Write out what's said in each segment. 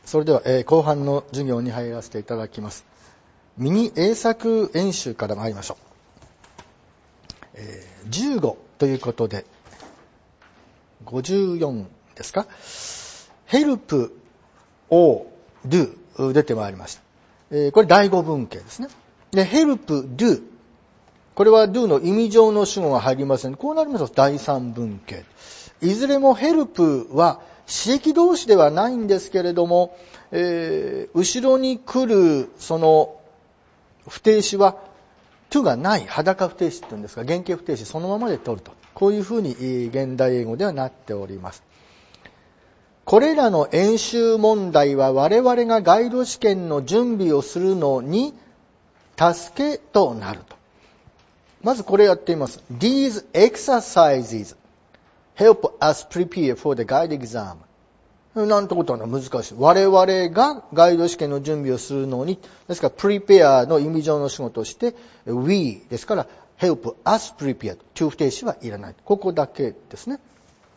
それでは、後半の授業に入らせていただきます。ミニ英作演習から参りましょう。15ということで、54ですか。help or do 出てまいりました。これ第5文型ですね。で、help do。これは do の意味上の主語が入りません。こうなりますと第3文型。いずれも help は詞域動詞ではないんですけれども、後ろに来るその不定詞は to がない裸不定詞って言うんですが、原型不定詞そのままで取ると。こういうふうに現代英語ではなっております。これらの演習問題は我々がガイド試験の準備をするのに助けとなると。まずこれやってみます。These exercises help us prepare for the guide exam. なんてことは難しい。我々がガイド試験の準備をするのに、ですから prepare の意味上の仕事として we ですから help us prepare to 不定詞はいらない。ここだけですね。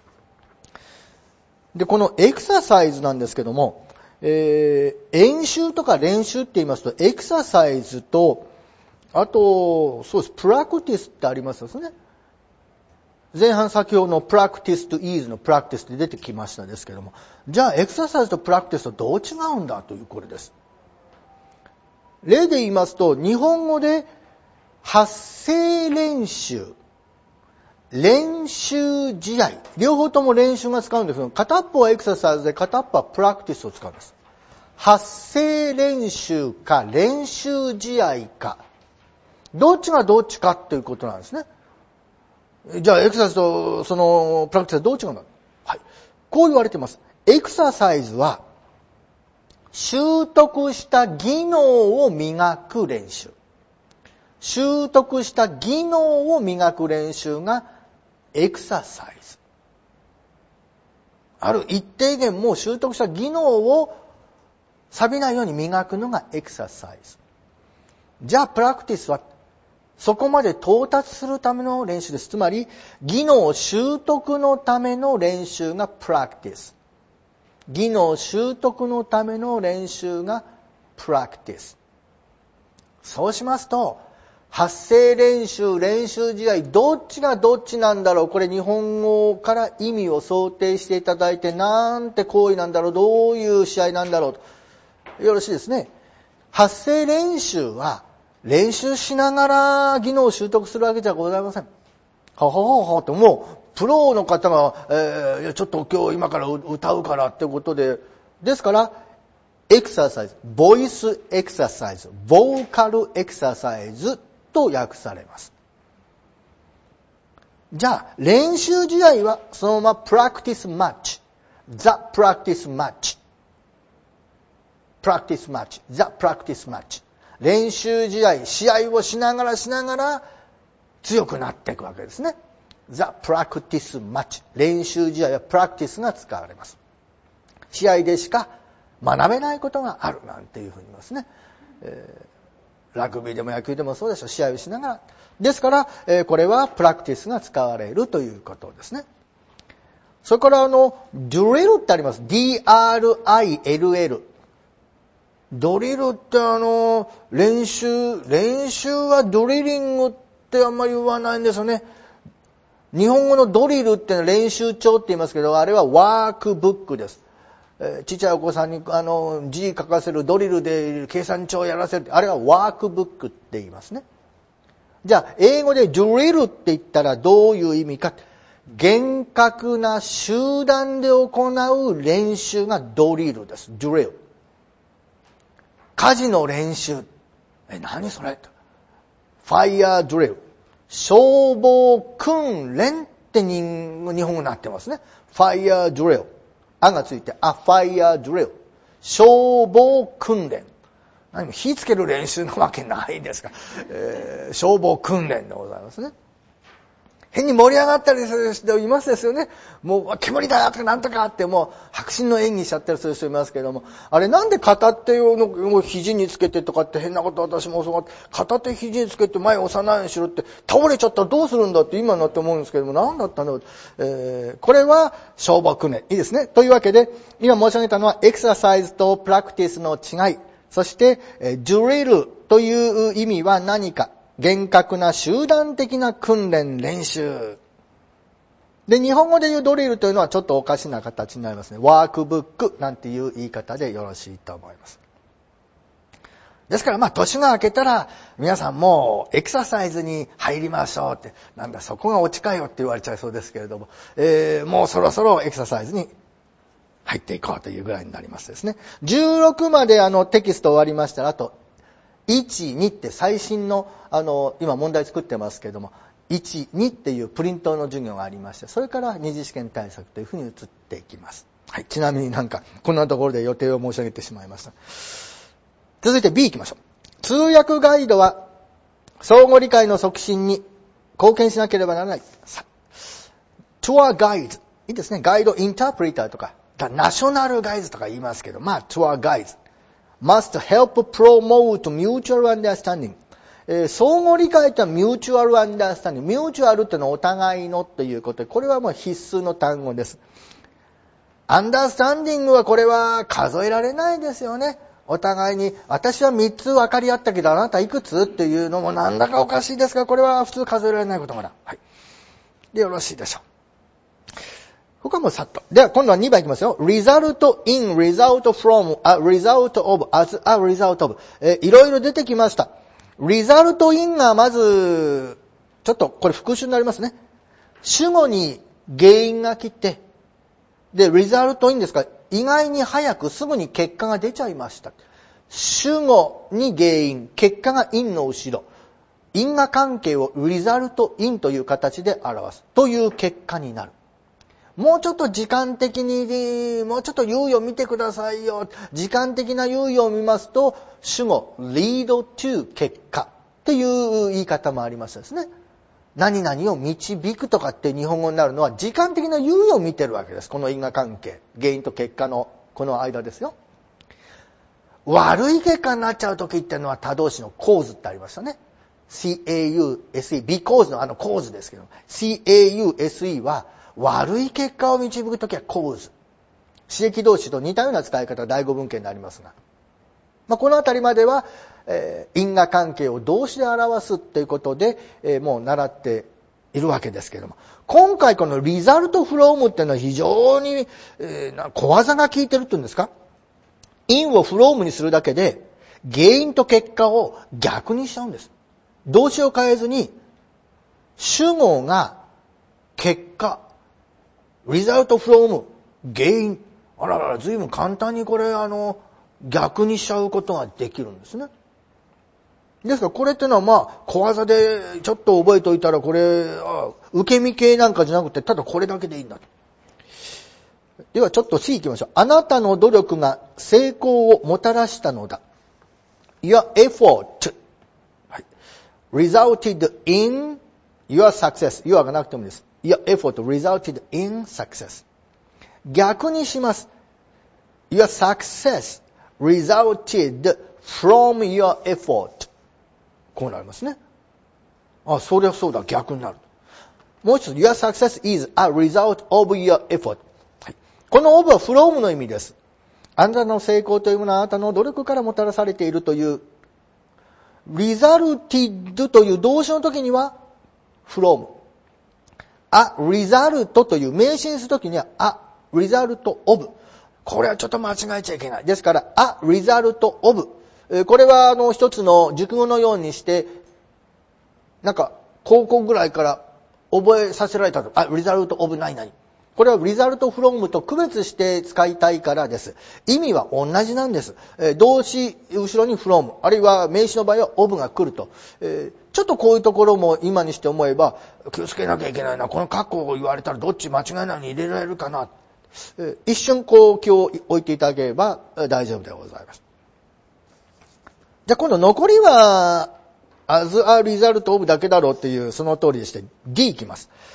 で、このエクササイズなんですけども、演習とか練習って言いますと、エクササイズと、あと、そうです、プラクティスってありますよね。前半先ほどのプラクティスとイーズのプラクティスって出てきましたですけども、じゃあエクササイズとプラクティスとどう違うんだというこれです。例で言いますと、日本語で発声練習、練習試合、両方とも練習が使うんですけど、片っぽはエクササイズで片っぽはプラクティスを使うんです。発声練習か練習試合か、どっちがどっちかということなんですね。じゃあエクササイズとそのプラクティスはどう違うんだ。はい。こう言われています。エクササイズは習得した技能を磨く練習。習得した技能を磨く練習がエクササイズ。ある一定限も習得した技能を錆びないように磨くのがエクササイズ。じゃあプラクティスはそこまで到達するための練習です。つまり、技能習得のための練習がプラクティス。技能習得のための練習がプラクティス。そうしますと、発声練習、練習試合、どっちがどっちなんだろう。これ日本語から意味を想定していただいて、なんて行為なんだろう。どういう試合なんだろうと。よろしいですね。発声練習は、練習しながら技能を習得するわけじゃございません。ははははってもうプロの方が、ちょっと今日今から歌うからってことで、ですからエクササイズ、ボイスエクササイズ、ボーカルエクササイズと訳されます。じゃあ練習試合はそのままプラクティスマッチ、ザプラクティスマッチ、プラクティスマッチ、ザプラクティスマッチ。練習試合、試合をしながら強くなっていくわけですね。The practice match。練習試合はプラクティスが使われます。試合でしか学べないことがあるなんていうふうに言いますね。ラグビーでも野球でもそうでしょう。試合をしながら。ですから、これはプラクティスが使われるということですね。それからdrill ってあります。D-R-I-L-L。ドリルって練習はドリリングってあんまり言わないんですよね。日本語のドリルってのは練習帳って言いますけど、あれはワークブックです。ちっちゃいお子さんに字書かせるドリルで計算帳をやらせるって、あれはワークブックって言いますね。じゃあ、英語でドリルって言ったらどういう意味か。厳格な集団で行う練習がドリルです。ドリル。家事の練習。何それと。ファイヤードリル。消防訓練って日本語になってますね。ファイヤードリル。あがついて、ファイヤードリル。消防訓練。何も火つける練習なわけないですから。消防訓練でございますね。 変に盛り上がったりする人いますですよね。もう煙だとかなんとかってもう迫真の演技しちゃったりする人いますけども、あれなんで片手を肘につけてとかって変なこと私もそうが片手肘につけて前押さないようにしろって倒れちゃったらどうするんだって今になって思うんですけども、なんだったんだろう。これは小学年。いいですね。というわけで今申し上げたのはエクササイズとプラクティスの違い。そしてドリルという意味は何か。厳格な集団的な訓練練習。で、日本語で言うドリルというのはちょっとおかしな形になりますね。ワークブックなんていう言い方でよろしいと思います。ですから年が明けたら皆さんもうエクササイズに入りましょうって、なんだそこがオチかよって言われちゃいそうですけれども、もうそろそろエクササイズに入っていこうというぐらいになりますですね。16までテキスト終わりましたら、あと1、2って最新の、今問題作ってますけれども、1、2っていうプリントの授業がありまして、それから二次試験対策というふうに移っていきます。はい。ちなみにこんなところで予定を申し上げてしまいました。続いて B 行きましょう。通訳ガイドは、相互理解の促進に貢献しなければならない。トゥアガイズ。いいですね。ガイドインタープリターとか、ナショナルガイズとか言いますけど、トゥアガイズ。must help promote mutual understanding。相互理解とはミューチュアルアンダースタンディング。ミューチュアルってのはお互いのということで、これはもう必須の単語です。アンダースタンディングはこれは数えられないですよね。お互いに、私は3つ分かり合ったけどあなたいくつっていうのもなんだかおかしいですが、これは普通数えられないことがだ。はい。で、よろしいでしょう。ここはもうさっと。では今度は2番いきますよ。result in, result from, a result of, as a result of。いろいろ出てきました。result in がまず、ちょっとこれ復習になりますね。主語に原因が来て、で、result in ですから、意外に早くすぐに結果が出ちゃいました。主語に原因、結果が in の後ろ。因果関係を result in という形で表す。という結果になる。もうちょっと時間的に、もうちょっと猶予見てくださいよ。時間的な猶予を見ますと、主語、lead to 結果っていう言い方もありますですね。何々を導くとかって日本語になるのは時間的な猶予を見てるわけです。この因果関係。原因と結果のこの間ですよ。悪い結果になっちゃう時っていうのは他動詞の cause ってありましたね。C-A-U-S-E、because のcause ですけど、C-A-U-S-E は悪い結果を導くときは cause。刺激動詞と似たような使い方が第五文型になりますが。このあたりまでは、因果関係を動詞で表すということで、もう習っているわけですけれども。今回この result from っていうのは非常に、小技が効いてるっていうんですか。in を from にするだけで、原因と結果を逆にしちゃうんです。動詞を変えずに、主語が結果、result from 原因。あらら、随分簡単にこれ逆にしちゃうことができるんですね。ですからこれってのは小技でちょっと覚えておいたらこれ、受け身系なんかじゃなくてただこれだけでいいんだと。ではちょっと C 行きましょう。あなたの努力が成功をもたらしたのだ。Your effort、はい、resulted in your success。your がなくてもいいです。Your effort resulted in success。逆にします。Your success resulted from your effort。こうなりますね。そりゃそうだ、逆になる。もう一つ、Your success is a result of your effort。はい、この of は from の意味です。あなたの成功というものはあなたの努力からもたらされているという、resulted という動詞の時には from。a result という名詞にするときには a result of。これはちょっと間違えちゃいけない。ですから a result of。これは一つの熟語のようにして、高校ぐらいから覚えさせられたと。result of 何々。これは result from と区別して使いたいからです。意味は同じなんです。動詞後ろに from、あるいは名詞の場合は of が来ると。ちょっとこういうところも今にして思えば気をつけなきゃいけないな。この括弧を言われたらどっち間違いないように入れられるかな。一瞬気を置いていただければ大丈夫でございます。じゃあ今度残りはas a result of だけだろうっていうその通りでして D いきます。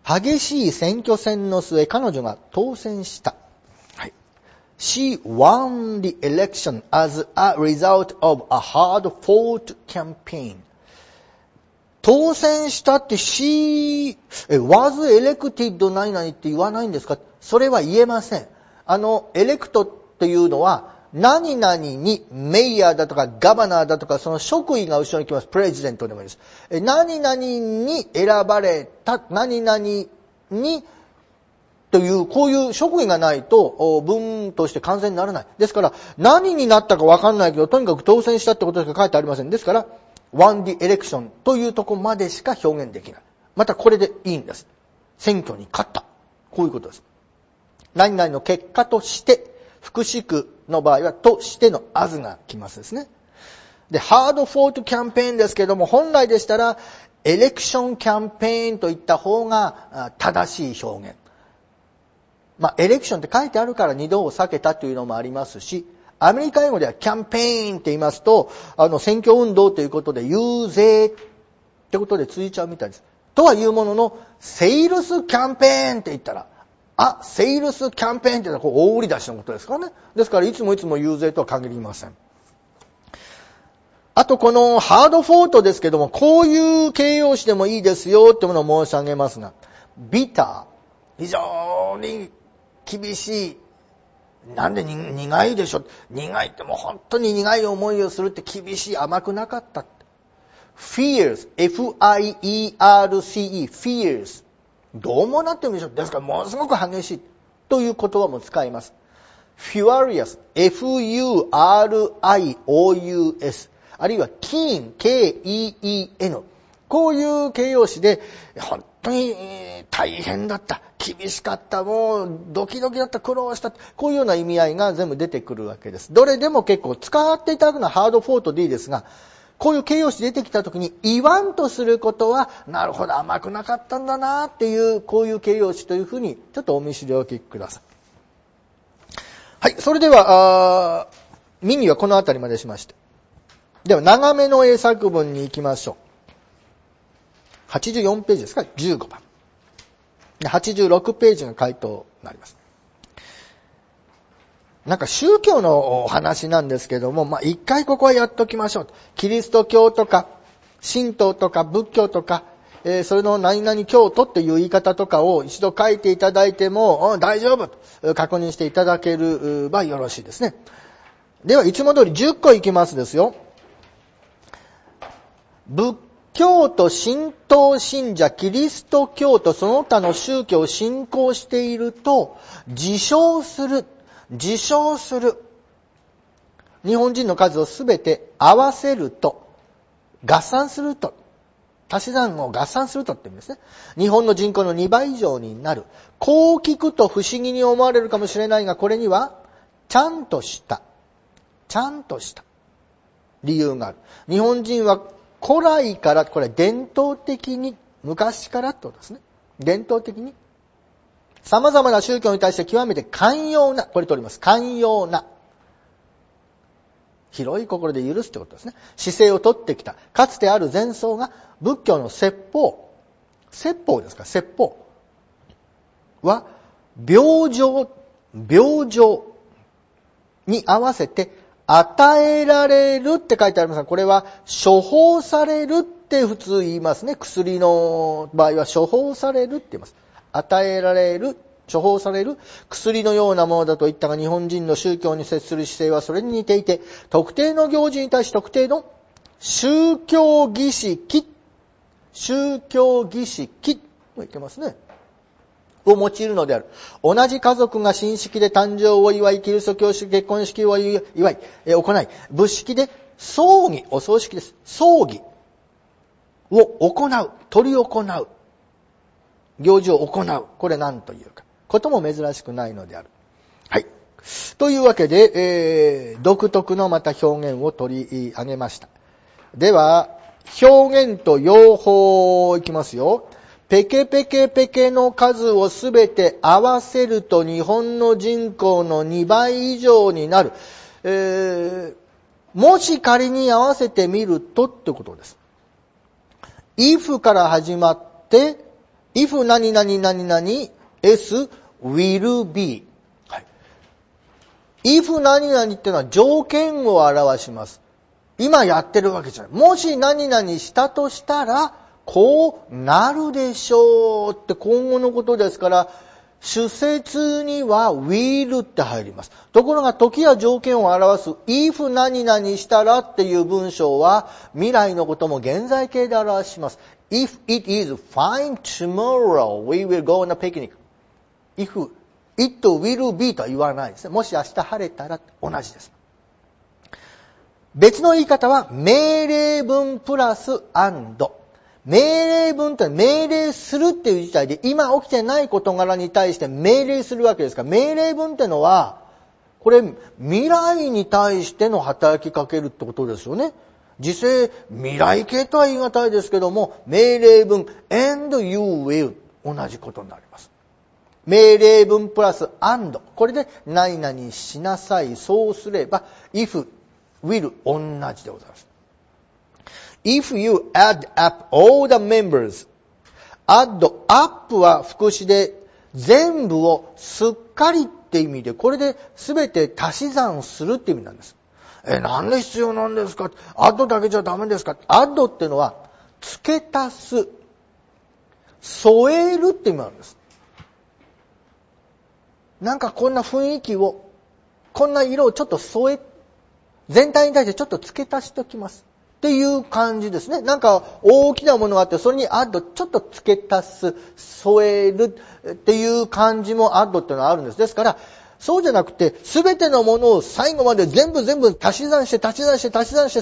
激しい選挙戦の末、彼女が当選した。はい。She won the election as a result of a hard-fought campaign. 当選したって she was elected 何々って言わないんですか？それは言えません。エレクトっていうのは、何々にメイヤーだとかガバナーだとかその職位が後ろに来ます。プレジデントでもいいです。何々に選ばれた、何々にという、こういう職位がないと文として完全にならない。ですから、何になったかわかんないけど、とにかく当選したってことしか書いてありません。ですから、won the election というところまでしか表現できない。またこれでいいんです。選挙に勝った。こういうことです。何々の結果として、副詞句の場合は、としての as が来ますですね。で、ハードフォートキャンペーンですけども、本来でしたら、エレクションキャンペーンといった方が正しい表現。エレクションって書いてあるから二度を避けたというのもありますし、アメリカ英語ではキャンペーンって言いますと、選挙運動ということで、遊説ってことで続いちゃうみたいです。とはいうものの、セイルスキャンペーンって言ったら、セイルスキャンペーンっていうのは大売り出しのことですからね。ですからいつも遊説とは限りません。あとこのハードフォートですけども、こういう形容詞でもいいですよってものを申し上げますが、ビター、非常に厳しい。なんで苦いでしょ？苦いってもう本当に苦い思いをするって厳しい、甘くなかった。fierce, F-I-E-R-C-E, fierce。どうもなってもいいでしょ。ですからものすごく激しいという言葉も使います。furious, F-U-R-I-O-U-S。あるいは keen, K-E-E-N。こういう形容詞で、本当に大変だった、厳しかった、もうドキドキだった、苦労した、こういうような意味合いが全部出てくるわけです。どれでも結構使っていただくのはハードフォートでいいですが、こういう形容詞出てきたときに言わんとすることは、なるほど甘くなかったんだなっていう、こういう形容詞というふうにちょっとお見知りおきください。はい、それではミニはこのあたりまでしまして、では長めの英作文に行きましょう。84ページですか、15番。86ページが回答になります。なんか宗教のお話なんですけども、一回ここはやっときましょう。キリスト教とか、神道とか仏教とか、それの何々教徒っていう言い方とかを一度書いていただいても、大丈夫と確認していただければよろしいですね。では、いつも通り10個いきますですよ。仏教徒、神道信者、キリスト教徒、その他の宗教を信仰していると、自称する。日本人の数をすべて合わせると、合算すると、足し算を合算するとって意味ですね。日本の人口の2倍以上になる。こう聞くと不思議に思われるかもしれないが、これには、ちゃんとした理由がある。日本人は古来から、これ伝統的に、昔からってことですね。伝統的に、様々な宗教に対して極めて寛容な、これ取ります。寛容な。広い心で許すってことですね。姿勢をとってきた。かつてある前奏が仏教の説法ですか、説法は、病状に合わせて与えられるって書いてありますが、これは処方されるって普通言いますね。薬の場合は処方されるって言います。与えられる、処方される薬のようなものだと言ったが、日本人の宗教に接する姿勢はそれに似ていて、特定の行事に対し特定の宗教儀式と言ってますね。を用いるのである。同じ家族が親戚で誕生を祝い、キリスト教式結婚式を行い、仏式で葬儀、お葬式です。葬儀を行う、執り行う。行事を行う。これ何というか。ことも珍しくないのである。はい。というわけで、独特のまた表現を取り上げました。では、表現と用法いきますよ。ペケペケペケの数をすべて合わせると日本の人口の2倍以上になる。もし仮に合わせてみるとってことです。if から始まって、 if 何々何々 s will be、はい、if 何々っていうのは条件を表します。今やってるわけじゃない。もし何々したとしたらこうなるでしょうって今後のことですから、主節には will って入ります。ところが時や条件を表す if 何々したらっていう文章は未来のことも現在形で表します。If it is fine tomorrow, we will go on a picnic. If it will be とは言わないですね。もし明日晴れたら同じです。別の言い方は命令文プラス and。命令文って命令するっていう事態で今起きてない事柄に対して命令するわけですから、命令文ってのはこれ未来に対しての働きかけるってことですよね。時制未来形とは言い難いですけども、命令文 and you will 同じことになります。命令文プラス and、 これで何々しなさい、そうすれば if will 同じでございます。If you add up all the members, add up は副詞で全部をすっかりって意味で、これで全て足し算するって意味なんです。なんで必要なんですか？ add だけじゃダメですか？ add ってのは付け足す、添えるって意味なんです。なんかこんな雰囲気を、こんな色をちょっと全体に対してちょっと付け足しておきますっていう感じですね。なんか大きなものがあって、それにアッド、ちょっと付け足す、添えるっていう感じもアッドっていうのはあるんです。ですから、そうじゃなくて、すべてのものを最後まで全部足し算して、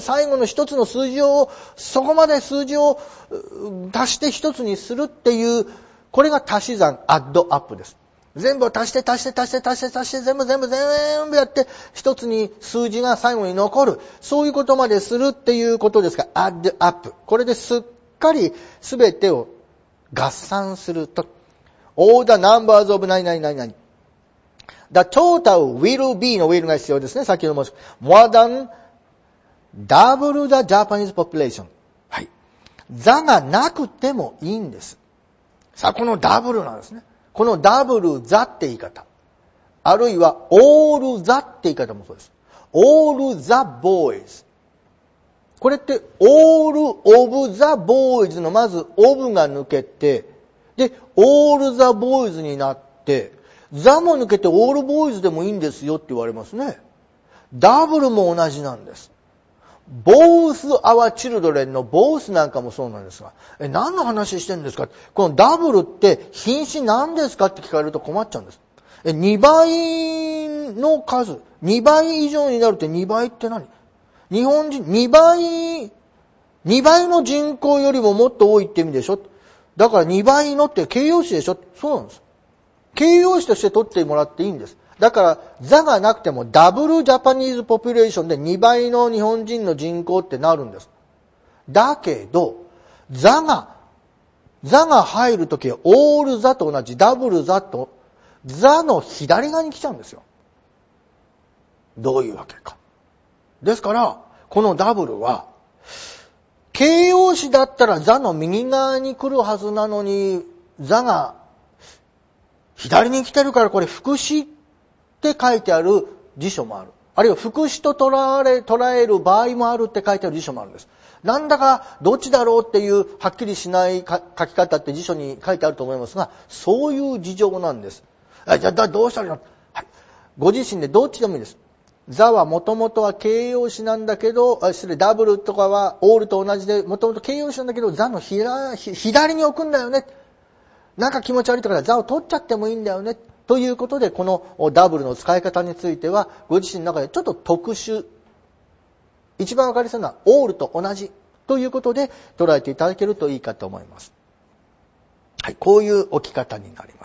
最後の一つの数字を、そこまで数字を足して一つにするっていう、これが足し算、アッドアップです。全部を足して、全部やって、一つに数字が最後に残る。そういうことまでするっていうことですが、add up。これですっかりすべてを合算すると。all the numbers of 何々何々。the total will be の will が必要ですね。先ほど申しmore than double the Japanese population。はい。座がなくてもいいんです。さあ、このダブルなんですね。このダブルザって言い方、あるいはオールザって言い方もそうです。オールザボーイズ。これってオールオブザボーイズのまずオブが抜けて、でオールザボーイズになって、ザも抜けてオールボーイズでもいいんですよって言われますね。ダブルも同じなんです。both our children の both なんかもそうなんですが、何の話してるんですか？このダブルって品詞何ですかって聞かれると困っちゃうんです。2倍の数、2倍以上になるって2倍って何？日本人2倍の人口よりももっと多いって意味でしょ？だから2倍のって形容詞でしょ？そうなんです。形容詞として取ってもらっていいんです。だから、座がなくてもダブルジャパニーズポピュレーションで2倍の日本人の人口ってなるんです。だけど、座が入るときはオール座と同じ、ダブル座と、座の左側に来ちゃうんですよ。どういうわけか。ですから、このダブルは、形容詞だったら座の右側に来るはずなのに、座が左に来てるからこれ副詞って書いてある辞書もある。あるいは副詞と捉える場合もあるって書いてある辞書もあるんです。なんだかどっちだろうっていうはっきりしない書き方って辞書に書いてあると思いますが、そういう事情なんです。じゃあどうしたらいいの？はい。ご自身でどっちでもいいです。座はもともとは形容詞なんだけど、ダブルとかはオールと同じで、もともと形容詞なんだけど、座の左に置くんだよね。なんか気持ち悪いから座を取っちゃってもいいんだよね。ということで、このダブルの使い方については、ご自身の中でちょっと特殊。一番わかりやすいのは、オールと同じということで捉えていただけるといいかと思います。はい、こういう置き方になります。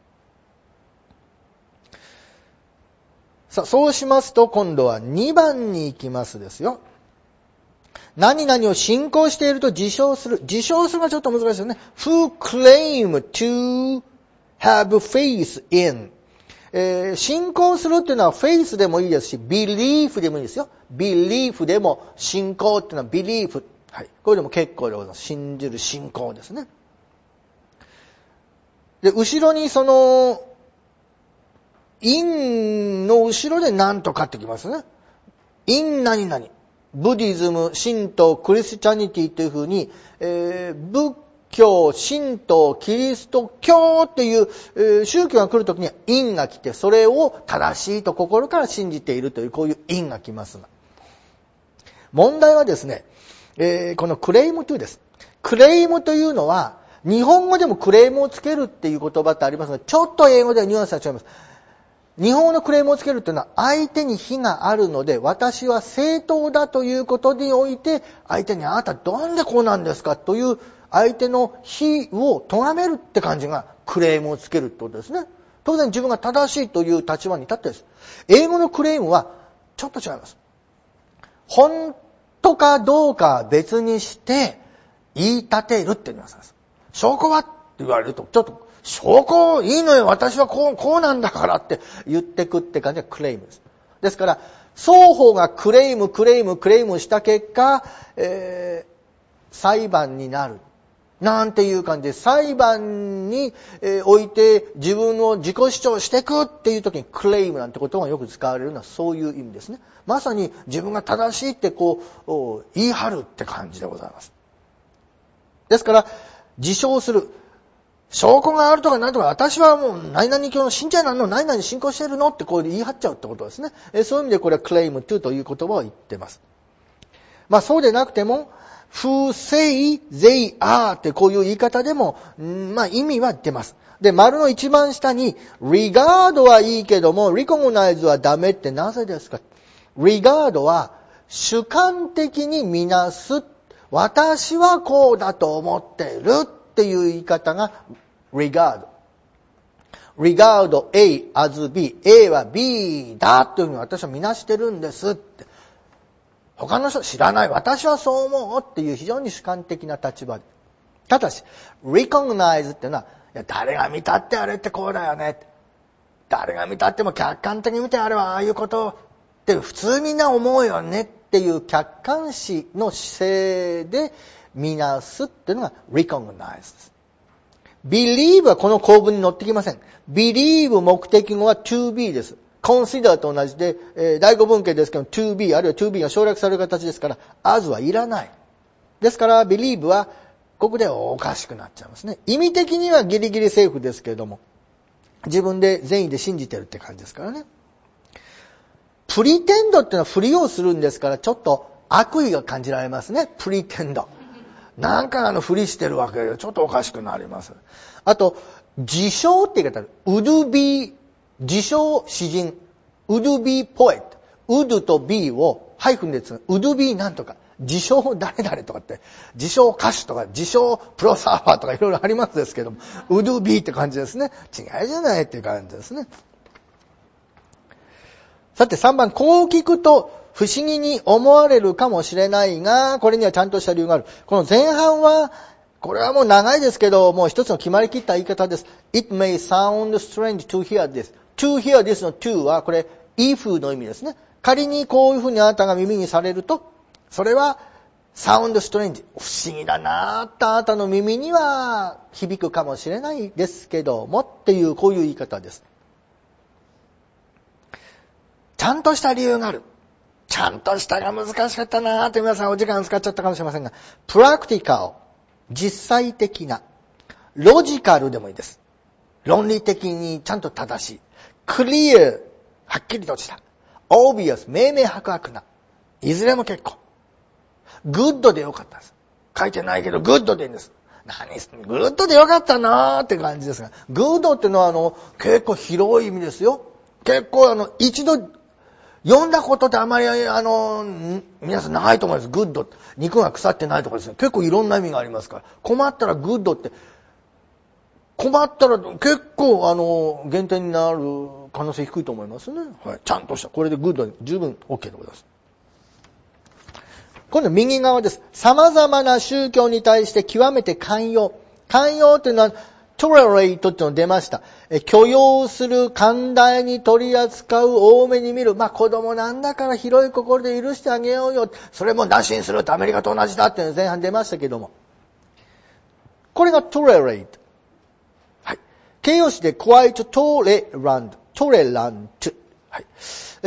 さあ、そうしますと、今度は2番に行きますですよ。何々を信仰していると自称する。自称するのはちょっと難しいですよね。who claim to have faith in。信仰するっていうのは faith でもいいですし、belief でもいいですよ。belief でも信仰っていうのは belief。はい。これでも結構でございます。信じる信仰ですね。 で、後ろにin の後ろで何とかってきますね。in 何々。ブディズム、神道、クリスチャニティというふうに、仏教、神道、キリスト教っていう、宗教が来るときには因が来て、それを正しいと心から信じているという、こういう因が来ますが。問題はですね、このクレイムトゥです。クレイムというのは、日本語でもクレームをつけるっていう言葉ってありますが、ちょっと英語ではニュアンスが違います。日本語のクレームをつけるっていうのは、相手に非があるので、私は正当だということにおいて、相手にあなたどんでこうなんですかという相手の非を咎めるって感じがクレームをつけるってことですね。当然自分が正しいという立場に立ってです。英語のクレームはちょっと違います。本当かどうかは別にして言い立てるって言います。証拠はって言われると、ちょっと証拠いいのよ、私はこうなんだからって言ってくって感じがクレームです。ですから、双方がクレームした結果、裁判になる。なんていう感じで、裁判において自分の自己主張していくっていう時にクレームなんて言葉がよく使われるのはそういう意味ですね。まさに自分が正しいって言い張るって感じでございます。ですから、自称する。証拠があるとか何とか、私はもう何々教の信者なの、何々信仰しているのって言い張っちゃうってことですね。そういう意味でこれは claim to という言葉を言っています。まあそうでなくても、who say they are ってこういう言い方でも、まあ意味は出ます。で、丸の一番下に regard はいいけども recognize はダメってなぜですか？ regard は主観的に見なす。私はこうだと思っているっていう言い方がregard A as B。A は B だというふうに私は見なしてるんですって。他の人知らない。私はそう思うっていう非常に主観的な立場で。ただし、recognize っていうのは、いや誰が見たってあれってこうだよね。誰が見たっても客観的に見てあれはああいうことって普通みんな思うよねっていう客観視の姿勢で見なすっていうのが recognize です。believe はこの構文に載ってきません。believe 目的語は to be です。consider と同じで、第五文型ですけど to be あるいは to be が省略される形ですから as はいらない。ですから believe はここではおかしくなっちゃいますね。意味的にはギリギリセーフですけれども、自分で善意で信じてるって感じですからね。プリテンドっていうのはふりをするんですからちょっと悪意が感じられますね。プリテンド。なんかふりしてるわけでちょっとおかしくなります。あと、自称って言い方、would be、自称詩人、would be poet、would と be をハイフンでつく、would be なんとか、自称誰々とかって、自称歌手とか、自称プロサーファーとかいろいろありますですけども、would be って感じですね。違いじゃないっていう感じですね。さて3番、こう聞くと不思議に思われるかもしれないが、これにはちゃんとした理由がある。この前半は、これはもう長いですけど、もう一つの決まりきった言い方です。It may sound strange to hear this。to hear this の to はこれ if の意味ですね。仮にこういうふうにあなたが耳にされると、それは sound strange。不思議だなぁってあなたの耳には響くかもしれないですけどもっていうこういう言い方です。ちゃんとした理由がある。ちゃんとしたが難しかったなぁって皆さんお時間使っちゃったかもしれませんが、プラクティカル、実際的な、ロジカルでもいいです。論理的にちゃんと正しい。クリア、はっきりとした。オービアス、明々白々な。いずれも結構。グッドでよかったです。書いてないけどグッドでいいんです。グッドでよかったなーって感じですが、グッドっていうのは結構広い意味ですよ。結構一度読んだことってあまり皆さんないと思います。グッド。肉が腐ってないとかですね。結構いろんな意味がありますから。困ったらグッドって、困ったら結構減点になる可能性低いと思いますね。はい。ちゃんとした。これでグッドで十分 OK でございます。今度右側です。様々な宗教に対して極めて寛容。寛容というのは、tolerate っていうの出ました。許容する、寛大に取り扱う、多めに見る。子供なんだから広い心で許してあげようよ。それもなしにするってアメリカと同じだっていうの前半出ましたけども。これが tolerate。はい。 形容詞で quite tolerant。はい。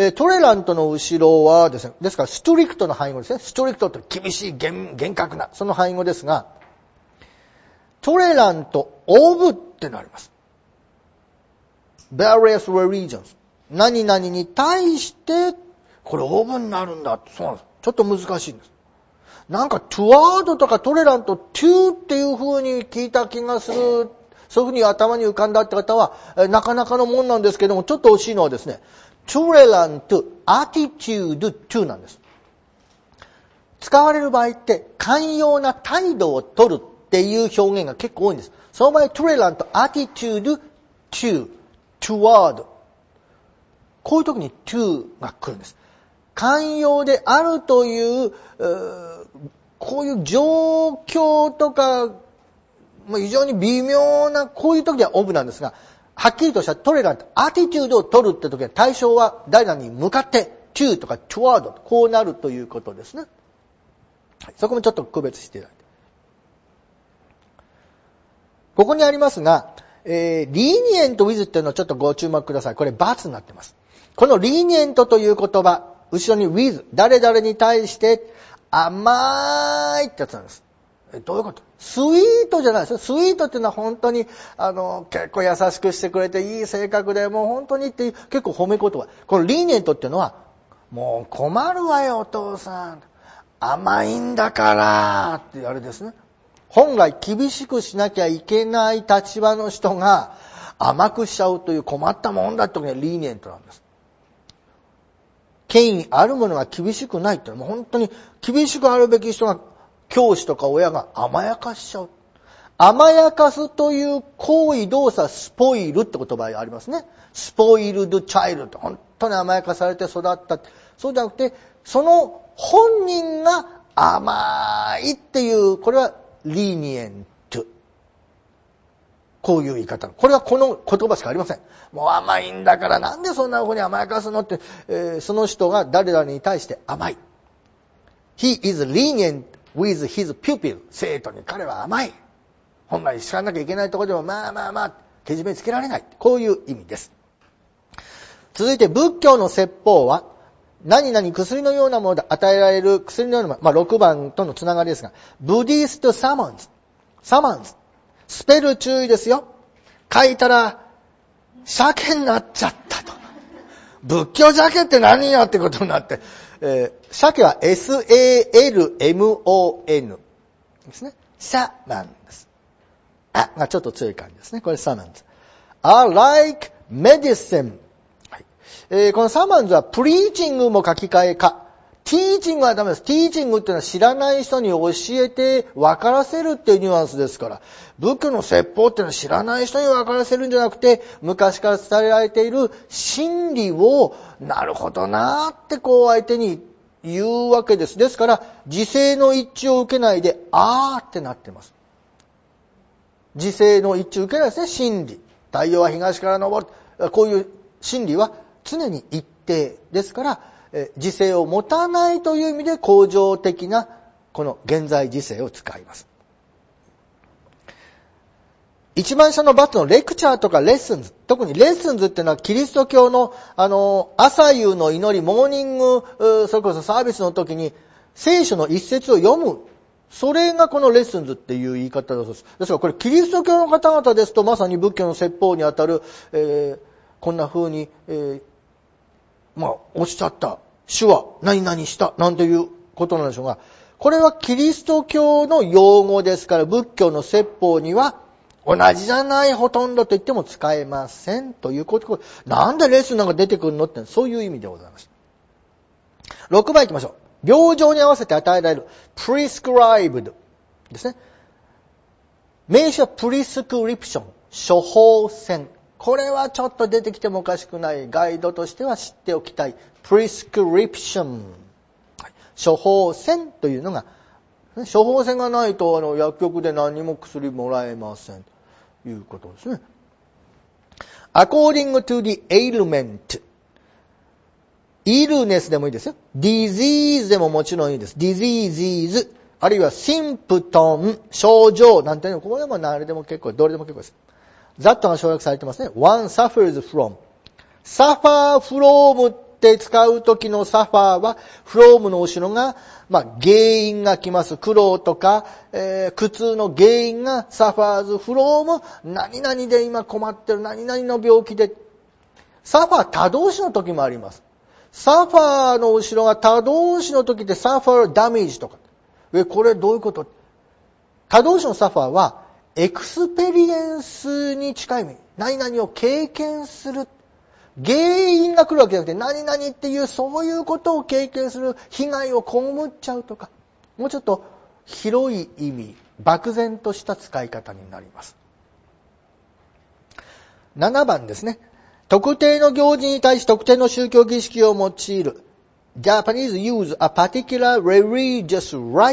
トレラントの後ろはですね、ですからストリクトの範囲語ですね。ストリクトって厳しい、厳格な、その範囲語ですが、トレラント、オブってなります。various religions。何々に対して、これオブになるんだ。そうなんです。ちょっと難しいんです。なんか toward とかトレラント to っていう風に聞いた気がする。そういう風に頭に浮かんだって方は、なかなかのもんなんですけども、ちょっと惜しいのはですね、tolerant attitude to なんです。使われる場合って寛容な態度を取るっていう表現が結構多いんです。その場合 tolerant attitude to toward こういう時に to が来るんです。寛容であるという、こういう状況とか非常に微妙なこういう時はオブなんですが、はっきりとしたトレラント、アティチュードを取るって時は対象は誰々に向かって、to とか toward こうなるということですね。はい、そこもちょっと区別していただいて。ここにありますが、lenient with っていうのをちょっとご注目ください。これ×になってます。この lenient という言葉、後ろに with、誰々に対して甘いってやつなんです。どういうこと？スイートじゃないですよ。スイートっていうのは本当に、結構優しくしてくれていい性格で、もう本当にっていう、結構褒め言葉。このリーニエントっていうのは、もう困るわよお父さん。甘いんだからっていうあれですね。本来厳しくしなきゃいけない立場の人が甘くしちゃうという困ったもんだっていうのがリーニエントなんです。権威あるものが厳しくないっていうのはもう本当に厳しくあるべき人が教師とか親が甘やかしちゃう。甘やかすという行為動作、スポイルって言葉がありますね。スポイルドチャイルド。本当に甘やかされて育った。そうじゃなくて、その本人が甘いっていう、これはリーニエント。こういう言い方。これはこの言葉しかありません。もう甘いんだからなんでそんな風に甘やかすのって、その人が誰々に対して甘い。He is lenient with his pupil。生徒に彼は甘い。本来知らなきゃいけないところでもまあ、けじめつけられない。こういう意味です。続いて仏教の説法は、何々薬のようなもので与えられる薬のようなもの、6番とのつながりですが、ブディストサマンズ。スペル注意ですよ。書いたら、鮭になっちゃったと。仏教鮭って何よってことになって、鮭は SALMON ですね。サマンです。あがちょっと強い感じですね。これサマンズ。are like medicine。このサマンズはプリーチングも書き換えか。ティーチングはダメです。ティーチングっていうのは知らない人に教えて分からせるっていうニュアンスですから。仏教の説法っていうのは知らない人に分からせるんじゃなくて、昔から伝えられている真理を、なるほどなーってこう相手に言うわけです。ですから、時勢の一致を受けないで、あーってなってます。時勢の一致を受けないですね、真理。太陽は東から昇る。こういう真理は常に一定ですから、時勢を持たないという意味で恒常的なこの現在時勢を使います。一番下のバツのレクチャーとかレッスンズ。特にレッスンズっていうのはキリスト教の朝夕の祈り、モーニング、それこそサービスの時に聖書の一節を読む。それがこのレッスンズっていう言い方だそうです。ですからこれキリスト教の方々ですとまさに仏教の説法にあたる、こんな風に、おっしゃった。主は何々したなんていうことなんでしょうが、これはキリスト教の用語ですから仏教の説法には同じじゃないほとんどと言っても使えませんということ。なんでレッスンなんか出てくるのってそういう意味でございます。6番行きましょう。病状に合わせて与えられる prescribed ですね。名詞は prescription 処方箋。これはちょっと出てきてもおかしくないガイドとしては知っておきたい。prescription 処方箋というのが、処方箋がないと薬局で何も薬もらえませんということですね。according to the ailment illness でもいいですよ。disease でももちろんいいです。diseases あるいは symptom 症状なんていうのこれでも何でも結構どれでも結構です。 that が省略されてますね。one suffers from。suffer from って使う時の suffer は、from の後ろが、原因が来ます。苦労とか、苦痛の原因が suffers from 何々で今困ってる、何々の病気で。suffer 他動詞の時もあります。suffer の後ろが他動詞の時で suffer damage とか。これどういうこと？他動詞の suffer は、エクスペリエンスに近い意味。何々を経験する。原因が来るわけじゃなくて、何々っていうそういうことを経験する被害を被っちゃうとか、もうちょっと広い意味、漠然とした使い方になります。7番ですね。特定の行事に対し特定の宗教儀式を用いる。Japanese use a particular religious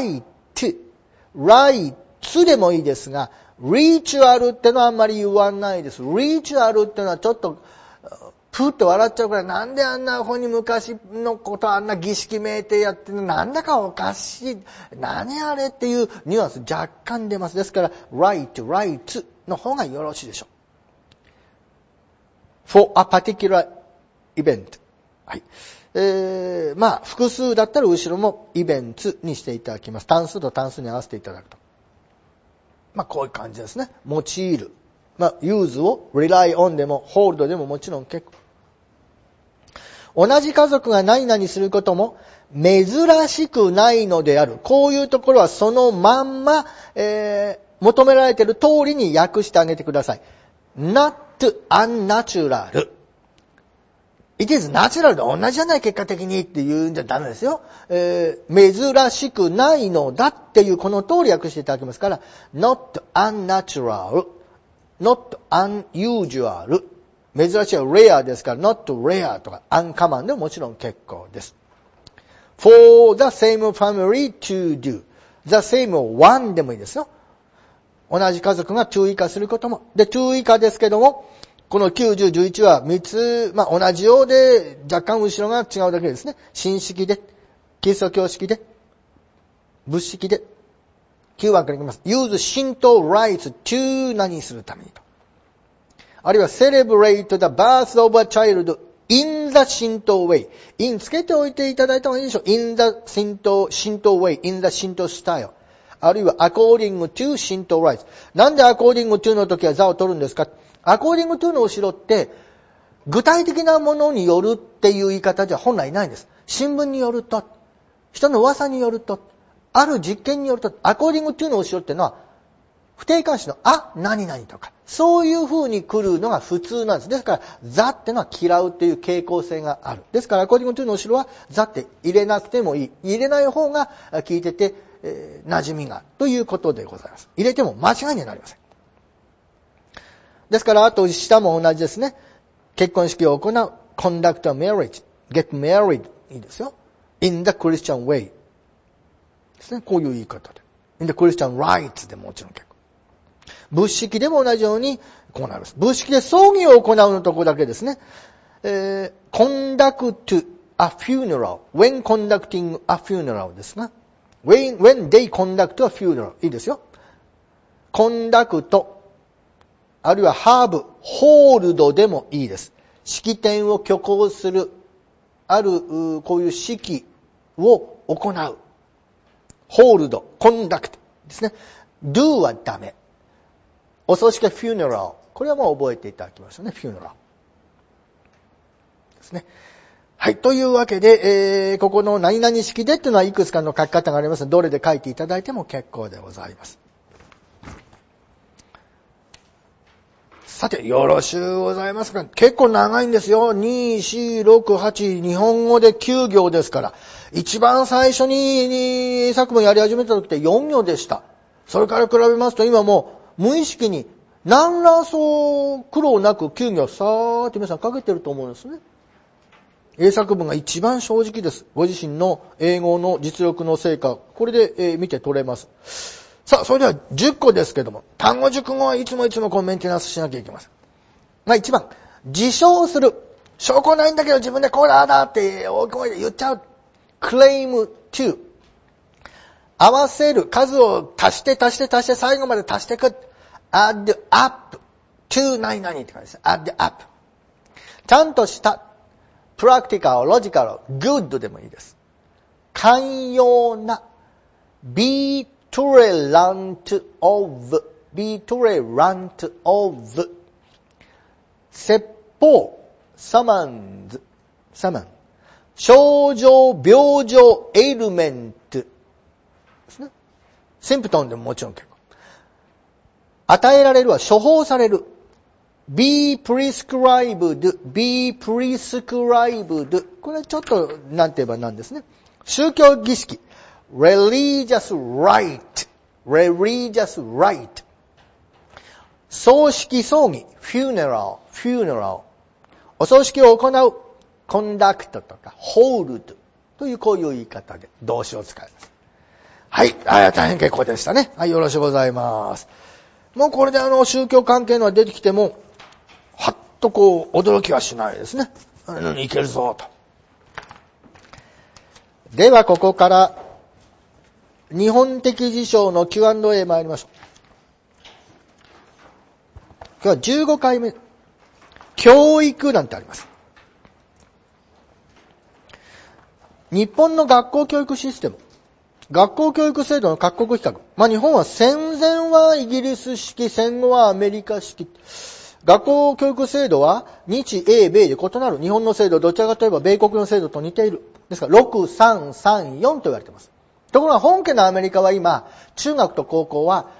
rite でもいいですが、ritual ってのはあんまり言わないです。ritual ってのはちょっとプーって笑っちゃうから、なんであんな風に昔のことあんな儀式めいてやってるの、なんだかおかしい。何あれっていうニュアンス若干出ます。ですから、rites の方がよろしいでしょう。for a particular event。はい。複数だったら後ろもイベントにしていただきます。単数と単数に合わせていただくと。こういう感じですね。用いる。use を rely on でも hold でももちろん結構。同じ家族が何々することも珍しくないのである。こういうところはそのまんま、求められている通りに訳してあげてください。not unnatural。It is natural で同じじゃない結果的にって言うんじゃダメですよ。珍しくないのだっていうこの通り訳していただきますから、not unnatural。not unusual。珍しいは rare ですから、not rare とか uncommon でももちろん結構です。for the same family to do。the same one でもいいですよ。同じ家族が2以下することも。で、2以下ですけども、この9、10、11は3つ、同じようで若干後ろが違うだけですね。神式で、キリスト教式で、仏式で。9番からいきます。use Shinto rites to 何するためにと。あるいは celebrate the birth of a child in the Shinto way。in つけておいていただいた方がいいでしょう。in the Shinto way, in the Shinto style。あるいは according to Shinto rites。なんで according to の時は座を取るんですか？ according to の後ろって具体的なものによるっていう言い方じゃ本来ないんです。新聞によると、人の噂によると、ある実験によると、according to の後ろっていうのは不定冠詞の何々とか、そういう風に来るのが普通なんです。ですから、ザってのは嫌うっていう傾向性がある。ですから、according to の後ろはザって入れなくてもいい。入れない方が聞いてて、馴染みがということでございます。入れても間違いにはなりません。ですから、あと下も同じですね。結婚式を行う。conduct a marriage. get married. いいですよ。in the Christian way. ですね。こういう言い方で。in the Christian rites でもちろん結構。仏式でも同じようにこうなります。仏式で葬儀を行うのとこだけですね。conduct a funeral. when conducting a funeral ですが。when they conduct a funeral. いいですよ。conduct。あるいはhold でもいいです。式典を挙行する。ある、こういう式を行う。hold, conduct ですね。do はダメ。お葬式は funeral。これはもう覚えていただきましたね。funeral。ですね。はい。というわけで、ここの何々式でっていうのはいくつかの書き方がありますので、どれで書いていただいても結構でございます。さて、よろしゅうございますか。結構長いんですよ。2、4、6、8、日本語で9行ですから。一番最初に作文やり始めた時って4行でした。それから比べますと今もう無意識に何らそう苦労なく9行さーって皆さん書けてると思うんですね。英作文が一番正直です。ご自身の英語の実力の成果、これで見て取れます。さあ、それでは10個ですけども、単語熟語はいつもこうメンテナンスしなきゃいけません。1番、自称する。証拠ないんだけど自分でこうだって大きい声で言っちゃう。claim to。合わせる。数を足して最後まで足していく。add up to 何々って感じです。add up。ちゃんとした、practical、logical、good でもいいです。寛容な、be tolerant of、説法、summons、症状、病状、エルメントですね。シンプトンでももちろん結構。与えられるは処方される。be prescribed。これちょっとなんて言えばなんですね。宗教儀式。religious rite。葬式、葬儀。funeral。お葬式を行う。conduct とか hold というこういう言い方で動詞を使います。はい。大変結構でしたね。はい。よろしくございます。もうこれで宗教関係のが出てきても、はっとこう、驚きはしないですね。いけるぞと。では、ここから、日本的辞書の Q&A 参りましょう。今日は15回目。教育なんてあります。日本の学校教育システム。学校教育制度の各国比較。日本は戦前はイギリス式、戦後はアメリカ式。学校教育制度は日英米で異なる。日本の制度はどちらかといえば米国の制度と似ている。ですから6334と言われています。ところが本家のアメリカは今、中学と高校は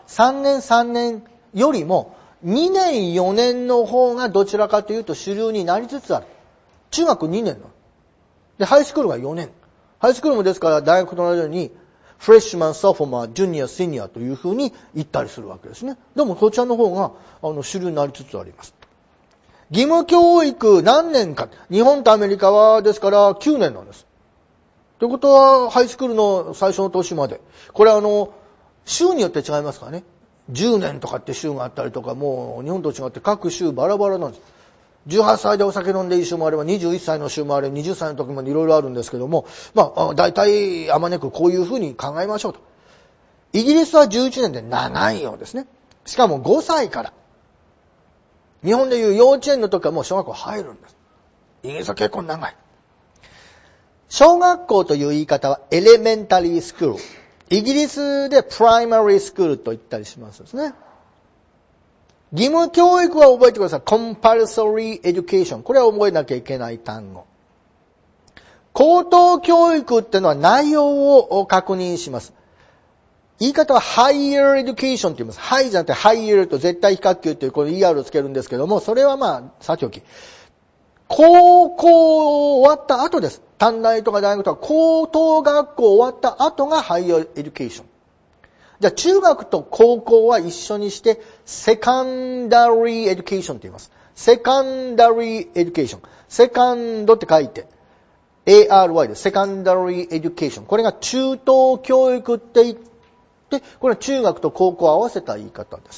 3年よりも2年4年の方がどちらかというと主流になりつつある。中学2年の。で、ハイスクールが4年。ハイスクールもですから大学と同じようにフレッシュマン、ソフォーマー、ジュニア、シニアというふうに言ったりするわけですね。でもそちらの方が主流になりつつあります。義務教育何年か。日本とアメリカはですから9年なんです。ということはハイスクールの最初の年まで。これ州によって違いますからね。10年とかって州があったりとか、もう日本と違って各州バラバラなんです。18歳でお酒飲んでいい州もあれば、21歳の州もあれば、20歳の時までいろいろあるんですけども、大体あまねくこういうふうに考えましょうと。イギリスは11年で長いようですね。しかも5歳から。日本でいう幼稚園の時はもう小学校入るんです。イギリスは結構長い。小学校という言い方はエレメンタリースクール。イギリスでプライマリースクールと言ったりしますですね。義務教育は覚えてください。compulsory education。これは覚えなきゃいけない単語。高等教育ってのは内容を確認します。言い方は higher education と言います。high じゃなくて higher と絶対比較級というこの ER をつけるんですけども、それはさておき。高校終わった後です。短大とか大学とか高等学校終わった後が higher education。じゃあ中学と高校は一緒にしてセカンダリーエデュケーションと言います。セカンダリーエデュケーション。セカンドって書いて ARY でセカンダリーエデュケーション。これが中等教育って言って、これは中学と高校を合わせた言い方です。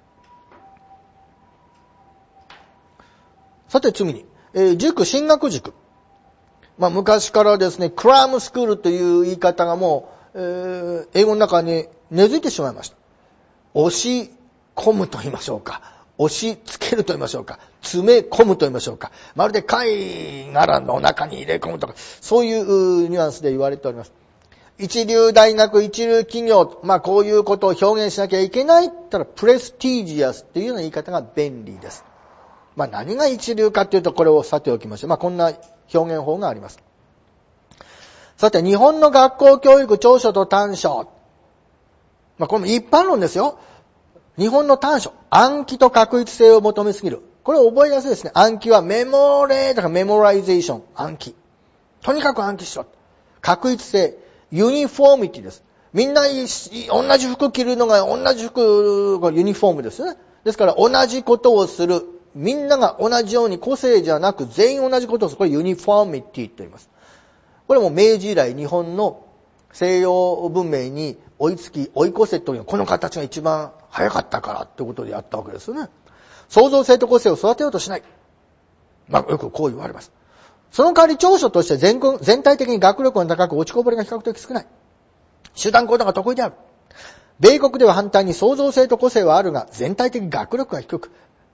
さて次に、塾、進学塾。昔からですね、クラムスクールという言い方がもう、英語の中に根付いてしまいました。押し込むと言いましょうか。押し付けると言いましょうか。詰め込むと言いましょうか。まるで貝殻の中に入れ込むとか、そういうニュアンスで言われております。一流大学、一流企業、こういうことを表現しなきゃいけないって言ったら、プレスティジアスというような言い方が便利です。何が一流かというと、これをさておきまして、こんな表現法があります。さて、日本の学校教育長所と短所。これも一般論ですよ。日本の短所。暗記と確実性を求めすぎる。これ覚えやすいですね。暗記はメモレーとかメモライゼーション。暗記。とにかく暗記しろ。確実性。ユニフォーミティです。みんな同じ服着るのが同じ服がユニフォームですね。ですから同じことをする。みんなが同じように個性じゃなく全員同じことをする。これユニフォーミティと言います。これも明治以来日本の西洋文明に追いつき追い越せというのはこの形が一番早かったからということでやったわけですよね。創造性と個性を育てようとしない。よくこう言われます。その代わり長所として全体的に学力が高く落ちこぼれが比較的少ない。集団行動が得意である。米国では反対に創造性と個性はあるが全体的に学力が低く、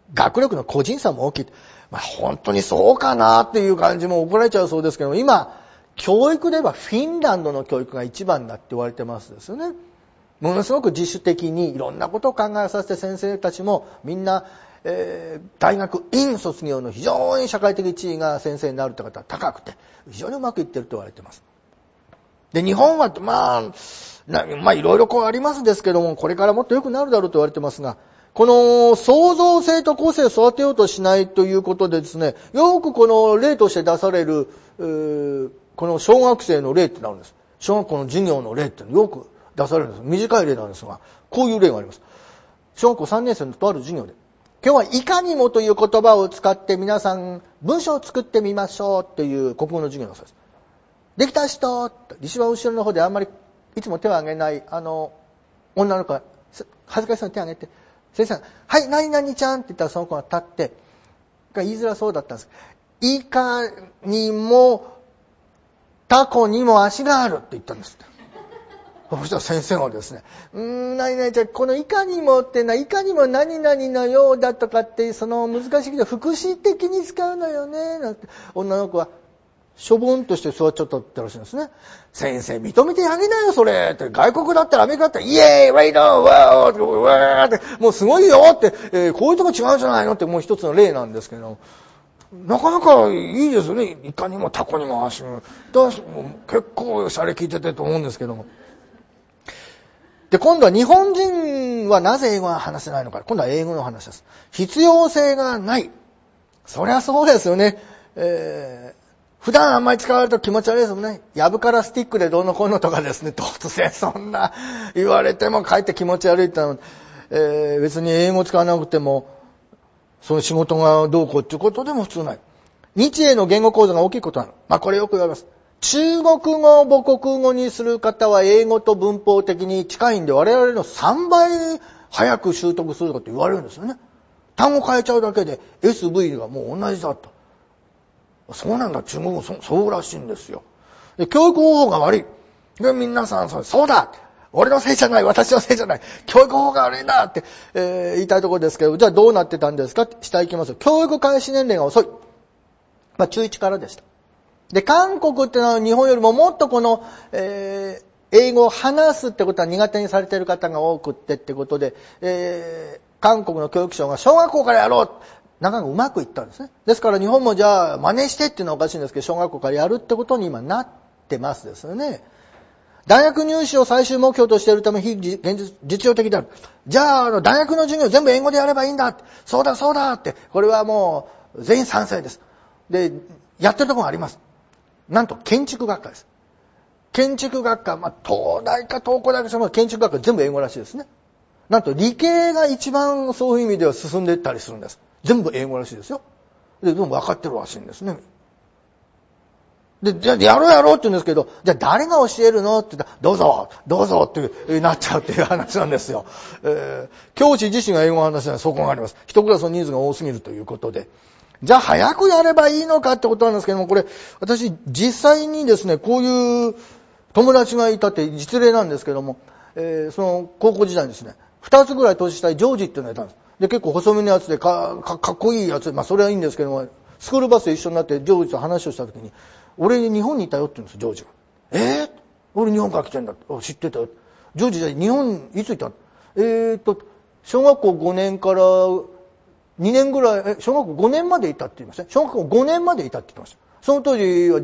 学力の個人差も大きい。本当にそうかなっていう感じも怒られちゃうそうですけど、今、教育で言えばフィンランドの教育が一番だって言われてますですよね。ものすごく自主的にいろんなことを考えさせて、先生たちもみんな、大学院卒業の非常に社会的地位が先生になるって方は高くて、非常にうまくいってると言われています。で、日本はいろいろありますですけども、これからもっと良くなるだろうと言われてますが、この創造性と個性を育てようとしないということでですね、よくこの例として出される、この小学生の例ってなるんです。小学校の授業の例ってよく出されるんです。短い例なんですが、こういう例があります。小学校3年生のとある授業で、今日はいかにもという言葉を使って皆さん文章を作ってみましょうという国語の授業のそうです。できた人、一番後ろの方であんまりいつも手を挙げない女の子が恥ずかしそうに手を挙げて、先生が、はい、何々ちゃんって言ったらその子が立って、言いづらそうだったんです。いかにもタコにも足があるって言ったんです。そしたら先生がですね、何々ちゃん、このいかにもってのは、いかにも何々のようだとかって、その難しいけど、副詞的に使うのよね、なんて、女の子は、しょぼんとして座っちゃったってらしいんですね。先生、認めてあげなよ、それって。外国だったらアメリカだったら、イエーイ、ウェイドー、ワーって、もうすごいよって、こういうとこ違うんじゃないのって、もう一つの例なんですけど、なかなかいいですよね。いかにもタコにも足が。結構洒落聞いててと思うんですけども。で、今度は日本人はなぜ英語が話せないのか。今度は英語の話です。必要性がない。そりゃそうですよね。普段あんまり使われると気持ち悪いですもんね。やぶからスティックでどうのこうのとかですね。突然そんな言われてもかえって気持ち悪いっての、別に英語使わなくても、その仕事がどうこうっていうことでも普通ない。日英の言語構造が大きいことなの。これよく言われます。中国語を母国語にする方は英語と文法的に近いんで、我々の3倍早く習得するとかって言われるんですよね。単語変えちゃうだけで SV がもう同じだと。そうなんだ、中国語そうらしいんですよ。で、教育方法が悪い。で、皆さんそうだ、俺のせいじゃない、私のせいじゃない、教育方法が悪いんだって、言いたいところですけど、じゃあどうなってたんですかって下行きますよ。教育開始年齢が遅い。中1からでした。で、韓国ってのは日本よりももっとこの、英語を話すってことは苦手にされている方が多くってってことで、韓国の教育省が小学校からやろう、なかなかうまくいったんですね。ですから日本もじゃあ真似してっていうのはおかしいんですけど、小学校からやるってことに今なってますですよね。大学入試を最終目標としているため非実用的である。じゃあ、大学の授業全部英語でやればいいんだ。そうだそうだって。これはもう全員賛成です。で、やってるところがあります。なんと建築学科です。建築学科、東大か東工大か建築学科全部英語らしいですね。なんと理系が一番そういう意味では進んでいったりするんです。全部英語らしいですよ。でも分かってるらしいんですね。で、じゃあやろうって言うんですけど、じゃあ誰が教えるのって言ったら、どうぞってなっちゃうっていう話なんですよ。教師自身が英語の話ならそこがあります。一クラスの人数が多すぎるということで。じゃあ早くやればいいのかってことなんですけども、これ、私実際にですね、こういう友達がいたって実例なんですけども、その高校時代にですね、2つぐらい年下にジョージっていうのがいたんです。で、結構細身のやつでかっこいいやつで、それはいいんですけども、スクールバスで一緒になってジョージと話をしたときに、俺日本にいたよって言うんです、ジョージが。俺日本から来てんだって。知ってたよ。ジョージじゃ日本いついたの？小学校5年から2年ぐらい、小学校5年までいたって言いましたね。小学校5年までいたって言ってました。その当時は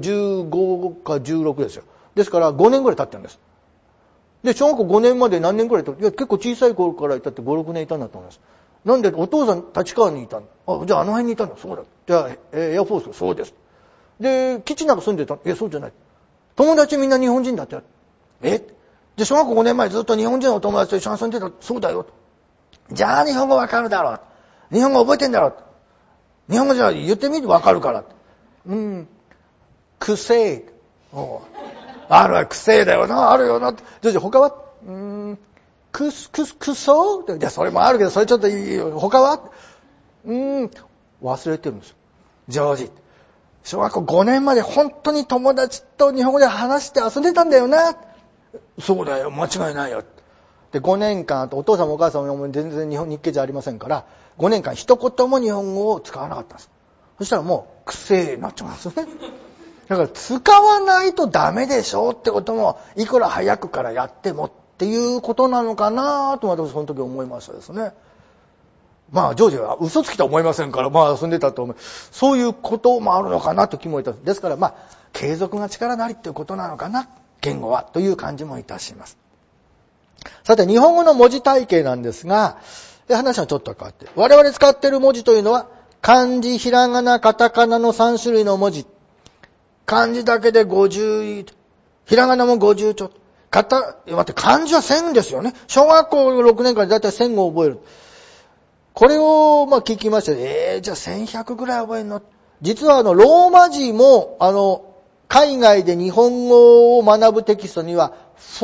15か16ですよ。ですから5年ぐらい経ってるんです。で、小学校5年まで何年ぐらいいた？いや、結構小さい頃からいたって5、6年いたんだと思います。なんで、お父さん立川にいたんだ。じゃああの辺にいたんだ。そうだ。じゃあ、エアフォース、そうです。で、基地なんか住んでた？いや、そうじゃない。友達みんな日本人だって。で、小学校5年前ずっと日本人の友達と一緒に遊んでた。そうだよ。じゃあ日本語わかるだろう。日本語覚えてんだろう。日本語じゃ言ってみてわかるから。くせえ。あるわ、くせえだよな、あるよな。じゃあ他はくそじゃあそれもあるけど、それちょっといいよ。他は忘れてるんですよ。ジョージ。小学校5年まで本当に友達と日本語で話して遊んでたんだよな。そうだよ、間違いないよ。 で、5年間、あとお父さんもお母さんも全然日系じゃありませんから、5年間一言も日本語を使わなかったんです。そしたらもう癖になっちゃうんですよね。だから使わないとダメでしょってことも、いくら早くからやってもっていうことなのかなと私その時思いましたですね。まあジョージは嘘つきとは思いませんから、まあ遊んでたと思う。そういうこともあるのかなと気もいた。ですからまあ継続が力なりっていうことなのかな、言語はという感じもいたします。さて日本語の文字体系なんですが、話はちょっと変わって、我々使っている文字というのは漢字、ひらがな、カタカナの3種類の文字。漢字だけで50、ひらがなも50ちょっと。待って、漢字は1000ですよね。小学校6年間でだいたい1000を覚える。これを聞きました。じゃあ1100ぐらい覚えるの？実はローマ字も海外で日本語を学ぶテキストには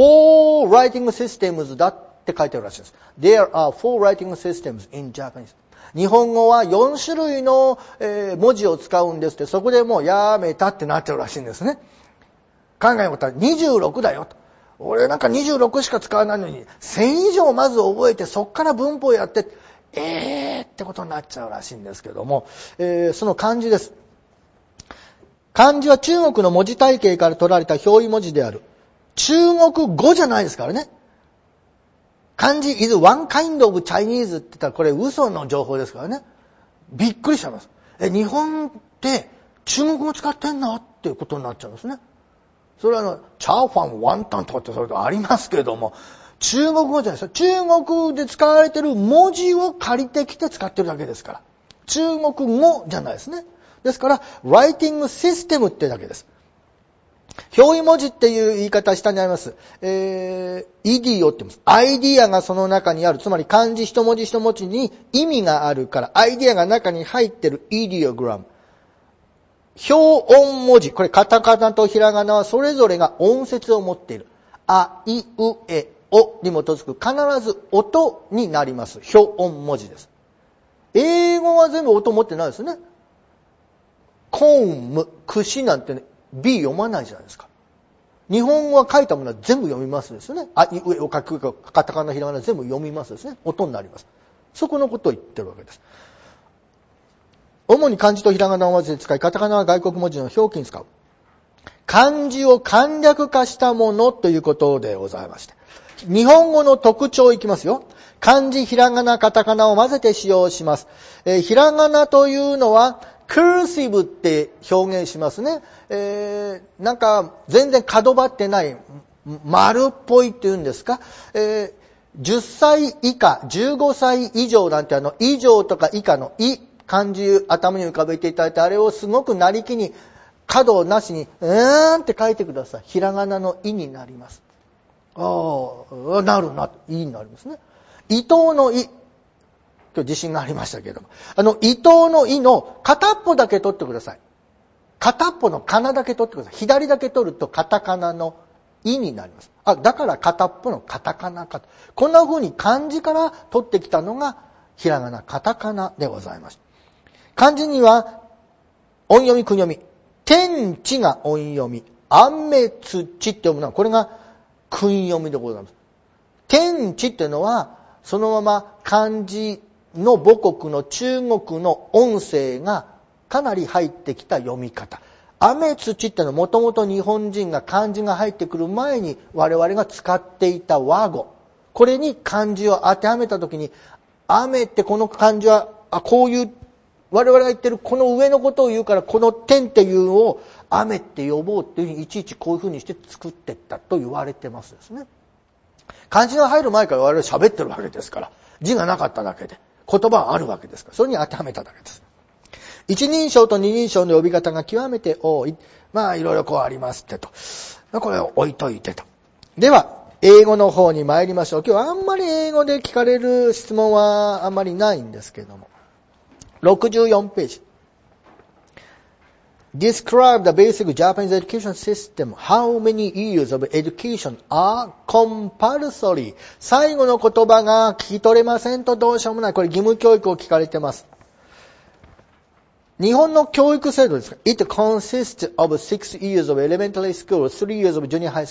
4 writing systems だって書いてあるらしいです。There are 4 writing systems in Japanese。日本語は4種類の文字を使うんですって、そこでもうやめたってなってるらしいんですね。考えたら26だよと。俺なんか26しか使わないのに1000以上まず覚えてそっから文法やってってことになっちゃうらしいんですけども、その漢字です。漢字は中国の文字体系から取られた表意文字である。中国語じゃないですからね。漢字 is one kind of Chinese って言ったらこれ嘘の情報ですからね。びっくりしちゃいます。日本って中国語使ってんのっていうことになっちゃうんですね。それはチャーファン、ワンタンとかってそれとありますけども、中国語じゃないですよ。中国で使われている文字を借りてきて使ってるだけですから。中国語じゃないですね。ですから、ライティングシステムってだけです。表意文字っていう言い方下にあります。イディオって言います。アイディアがその中にある。つまり漢字一文字一文字に意味があるから、アイディアが中に入ってるイディオグラム。表音文字。これカタカナとひらがなはそれぞれが音節を持っている。あ、い、う、え、おに基づく必ず音になります。表音文字です。英語は全部音持ってないですね。コーム、串なんてね、B 読まないじゃないですか。日本語は書いたものは全部読みますですね。あ、上を書くか、カタカナひらがな全部読みますですね。音になります。そこのことを言ってるわけです。主に漢字とひらがなを混ぜて使い、カタカナは外国文字の表記に使う。漢字を簡略化したものということでございまして。日本語の特徴いきますよ。漢字、ひらがな、カタカナを混ぜて使用します。ひらがなというのは、クルシブって表現しますね。なんか全然角張ってない丸っぽいっていうんですか。10歳以下、15歳以上なんて以上とか以下の漢字頭に浮かべていただいて、あれをすごくなりきに角なしにって書いてください。ひらがなのいになります。なるな、いになりますね。伊藤のい。今日自信がありましたけども。伊藤のいの片っぽだけ取ってください。片っぽのかなだけ取ってください。左だけ取るとカタカナのいになります。だから片っぽのカタカナかと。こんな風に漢字から取ってきたのがひらがな、カタカナでございます。漢字には音読み、訓読み。天地が音読み。雨土って読むのはこれが訓読みでございます。天地っていうのはそのまま漢字の母国の中国の音声がかなり入ってきた読み方。雨土ってのはもともと日本人が漢字が入ってくる前に我々が使っていた和語。これに漢字を当てはめたときに、雨ってこの漢字はこういう我々が言ってるこの上のことを言うから、この天っていうのを雨って呼ぼうっていうふうにいちいちこういうふうにして作っていったと言われてますですね。漢字が入る前から我々喋ってるわけですから、字がなかっただけで言葉はあるわけですから、それに当てはめただけです。一人称と二人称の呼び方が極めて多い。いろいろこうありますってと。これを置いといてと。では、英語の方に参りましょう。今日はあんまり英語で聞かれる質問はあんまりないんですけども。64ページ。Describe the basic Japanese education system. How many years of education are compulsory? 最後の言葉が聞き取れませんとどうしようもない。これ義務教育を聞かれてます。日本の教育制度ですが、It consists of 6 years of elementary school, 3 years of junior high school.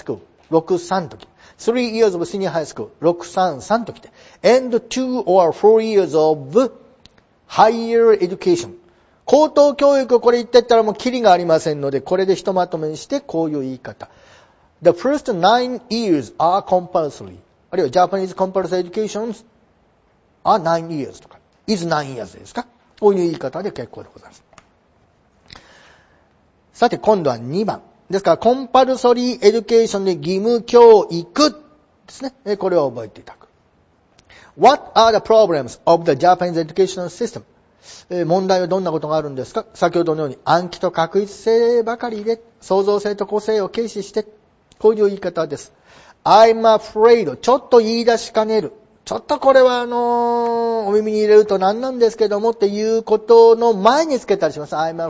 63の時。3 years of senior high school, 633の時で。and 2 or 4 years of higher education。高等教育をこれ言ってったらもうキリがありませんので、これでひとまとめにしてこういう言い方。The first 9 years are compulsory. あるいは Japanese compulsory educations are 9 years とか。is 9 years ですか。こういう言い方で結構でございます。さて今度は2番。ですから、コンパルソリーエデュケーションで義務教育ですね。これを覚えていただく。What are the problems of the Japanese educational system? 問題はどんなことがあるんですか？先ほどのように暗記と確実性ばかりで、創造性と個性を軽視して、こういう言い方です。I'm afraid ちょっと言い出しかねる。ちょっとこれはお耳に入れると何なんですけどもっていうことの前につけたりします。I'm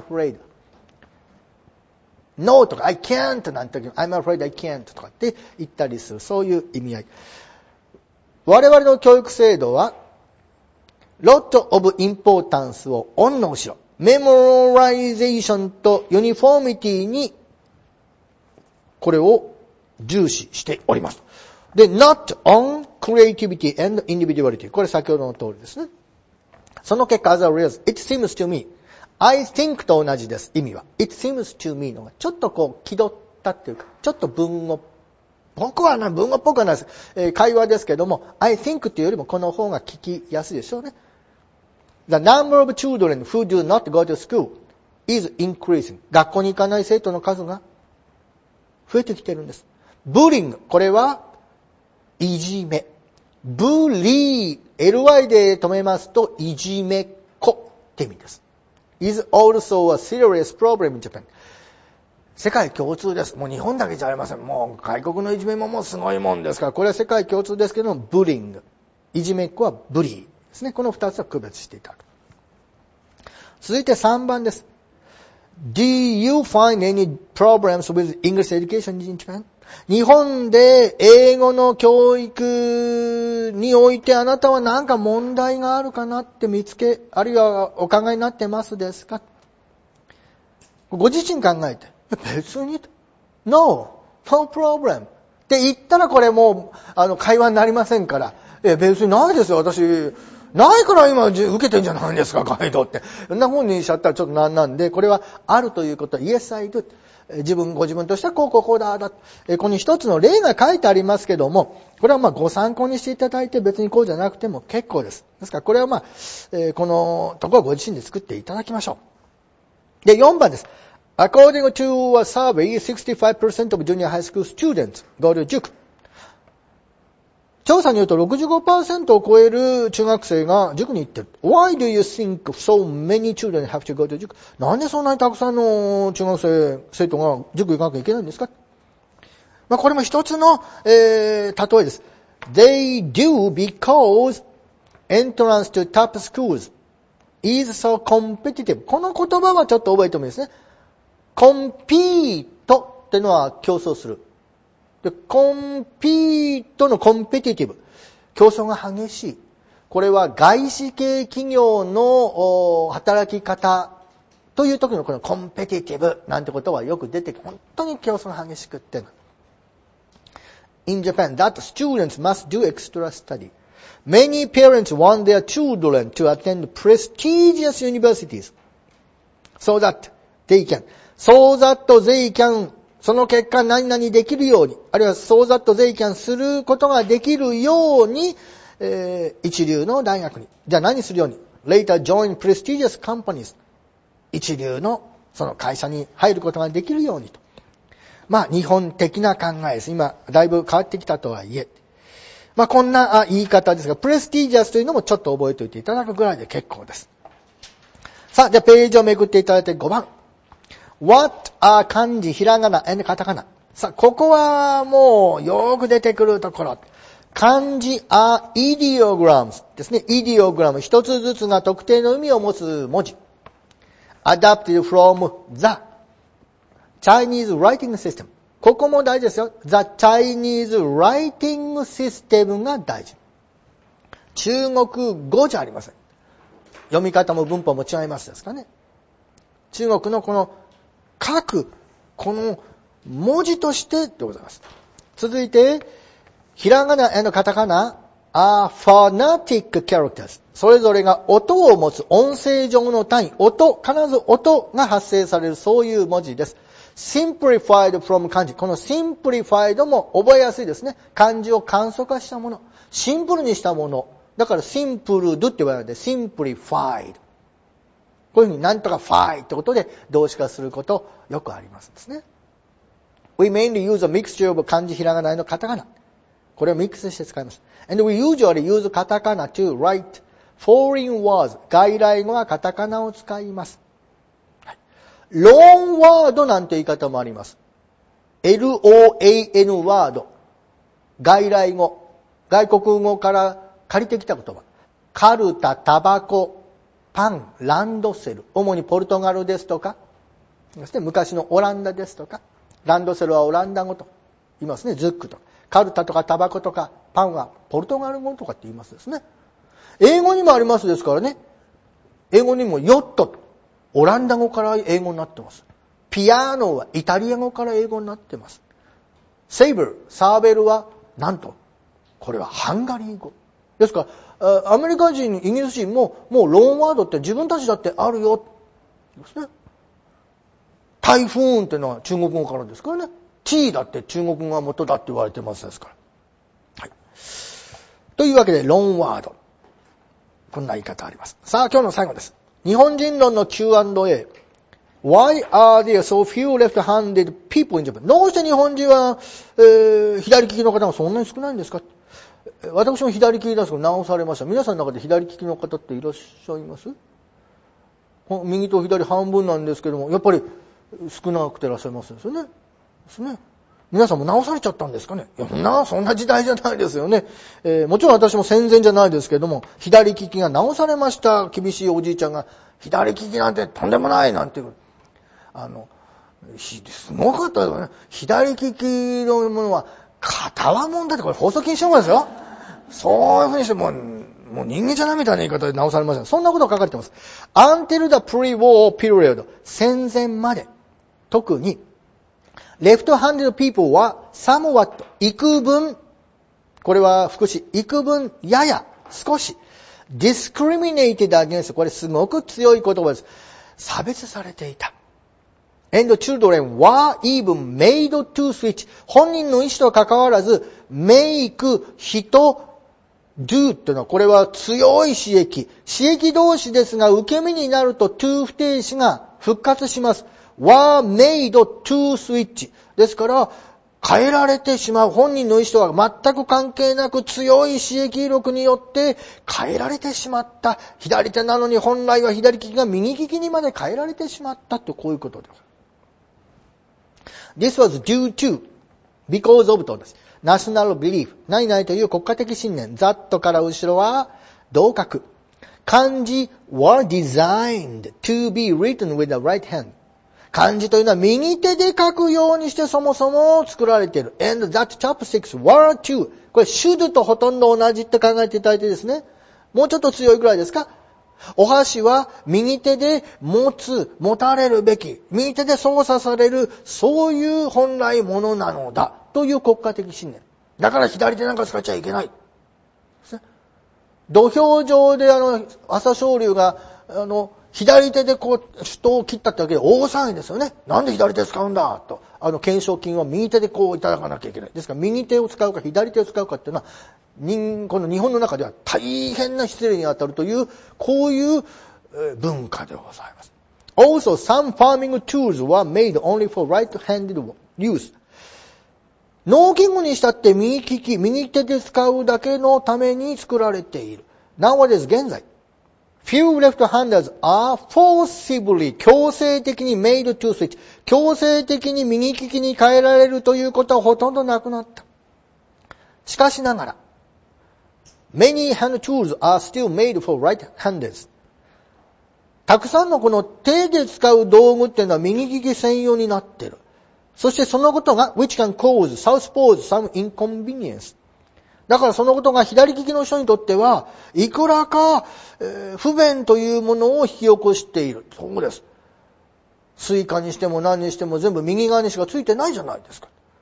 afraid。No とか I can't なんて時 I'm afraid I can't とかって言ったりする。そういう意味合い。我々の教育制度はlot of importance をオンの後ろ。memorization と uniformity にこれを重視しております。で、not on creativity and individuality。これ先ほどの通りですね。その結果、as a result, it seems to me。I think と同じです。意味は。It seems to me のがちょっとこう気取ったっていうか、ちょっと文語っぽくはないです。会話ですけども、I think っていうよりもこの方が聞きやすいでしょうね。The number of children who do not go to school is increasing. 学校に行かない生徒の数が増えてきてるんです。Bullying これはいじめ。bully ly で止めますといじめっ子って意味です。is also a serious problem in Japan. 世界共通です。もう日本だけじゃありません。もう外国のいじめももうすごいもんですから、これは世界共通ですけども、bullying。いじめっ子はブリーですね。この二つは区別していただく。続いて3番です。Do you find any problems with English education in Japan? 日本で英語の教育においてあなたは何か問題があるかなってあるいはお考えになってますですか？ご自身考えて、別に、no problem って言ったらこれもう会話になりませんから、別にないですよ、私。ないから今受けてんじゃないんですか、ガイドって。そんな風にしちゃったらちょっとなんで、これはあるということは、Yes, I do。ご自分としてはこうだ。ここに一つの例が書いてありますけども、これはご参考にしていただいて別にこうじゃなくても結構です。ですからこれはこのところをご自身で作っていただきましょう。で、4番です。According to a survey, 65% of junior high school students go to塾。調査によると 65% を超える中学生が塾に行ってる。Why do you think so many children have to go to 塾？なんでそんなにたくさんの中学生徒が塾行かなきゃいけないんですか？これも一つの、例えです。They do because entrance to top schools is so competitive. この言葉はちょっと覚えてもいいですね。compete ってのは競争する。で、コンピートのコンペティティブ。競争が激しい。これは外資系企業の働き方という時のこのコンペティティブなんてことはよく出てきて、本当に競争が激しくって。In Japan, that students must do extra study. Many parents want their children to attend prestigious universities so that they can. その結果何々できるように、あるいはso that they canすることができるように、一流の大学に。じゃあ何するように ?later join prestigious companies. 一流のその会社に入ることができるようにと。日本的な考えです。今、だいぶ変わってきたとはいえ。こんな言い方ですが、プレスティジャスというのもちょっと覚えておいていただくぐらいで結構です。さあ、じゃあページをめくっていただいて5番。What are 漢字、ひらがな、カタカナ。さあ、ここはもうよーく出てくるところ。漢字 are ideograms ですね。ideogram。一つずつが特定の意味を持つ文字。adapted from the Chinese writing system。ここも大事ですよ。The Chinese writing system が大事。中国語じゃありません。読み方も文法も違いますですかね。中国のこの書く、この文字としてでございます。 続いて、ひらがな、カタカナ、are phonetic characters。それぞれが音を持つ音声上の単位、必ず音が発生される、そういう文字です。simplified from 漢字。この simplified も覚えやすいですね。漢字を簡素化したもの。シンプルにしたもの。だから simpled って言われるので simplified。こういうふうになんとか fi ってことで動詞化することよくありますですね。We mainly use a mixture of 漢字ひらがなのカタカナ。これをミックスして使います。And we usually use カタカナ to write foreign words。外来語はカタカナを使います。ローンワードなんて言い方もあります。LOAN ワード。外来語。外国語から借りてきた言葉。カルタ、タバコ、パン、ランドセル。主にポルトガルですとか、そして昔のオランダですとか、ランドセルはオランダ語と言いますね。ズックとか。カルタとかタバコとかパンはポルトガル語とかって言いますですね。英語にもありますですからね。英語にもヨットと。オランダ語から英語になってます。ピアノはイタリア語から英語になってます。セーベルはなんと、これはハンガリー語。ですから、アメリカ人、イギリス人も、もうローンワードって自分たちだってあるよ。ですね。台風ってのは中国語からですからね。T だって中国語が元だって言われてますですから。はい。というわけで、ローンワード。こんな言い方あります。さあ、今日の最後です。日本人論の Q&A。Why are there so few left-handed people in Japan? どうして日本人は、左利きの方がそんなに少ないんですか？私も左利きですが直されました。皆さんの中で左利きの方っていらっしゃいます？右と左半分なんですけども、やっぱり少なくていらっしゃいますですよね。ですね。皆さんも直されちゃったんですかね。いや、そんな時代じゃないですよね。もちろん私も戦前じゃないですけども、左利きが直されました。厳しいおじいちゃんが、左利きなんてとんでもないなんていう。すごかったよね。左利きのものは、片はもんだって、これ放送禁止用語ですよ。そういうふうにしてもう人間じゃないみたいな言い方で直されました。そんなことが書かれてます。Until the pre-war period。戦前まで。特に、left-handed people は somewhat 幾分、これは副詞、幾分、やや、少し、discriminated against、これすごく強い言葉です。差別されていた。And children were even made to switch。本人の意思と関わらず、make、人、do っていうのは、これは強い刺激。刺激同士ですが、受け身になると to 不定詞が復活します。were made to switch。ですから、変えられてしまう。本人の意思とは全く関係なく強い刺激力によって変えられてしまった。左手なのに本来は左利きが右利きにまで変えられてしまったと、こういうことです。This was due to, because of とです。national belief。何々という国家的信念。that から後ろは同格。漢字 were designed to be written with the right hand。漢字というのは右手で書くようにしてそもそも作られている。And that chopsticks were to。これ should とほとんど同じって考えていただいてですね。もうちょっと強いぐらいですか？お箸は右手で持たれるべき、右手で操作される、そういう本来ものなのだという国家的信念。だから左手なんか使っちゃいけない。土俵上で朝青龍が左手で人を切ったってわけで大騒ぎですよね。なんで左手使うんだと。懸賞金は右手でいただかなきゃいけない。ですから右手を使うか左手を使うかっていうのは、この日本の中では大変な失礼に当たるという、こういう文化でございます。Also, some farming tools were made only for right-handed use. 農機具にしたって右手で使うだけのために作られている。Nowadays 現在。Few left-handers are forcibly 強制的に made to switch。強制的に右利きに変えられるということはほとんどなくなった。しかしながら、Many hand tools are still made for right-handers. たくさんのこの手で使う道具っていうのは右利き専用になっている。そしてそのことが which can cause southpaws some inconvenience。だからそのことが左利きの人にとってはいくらか、不便というものを引き起こしている。そうです。スイカにしても何にしても全部右側にしかついてないじゃないですか。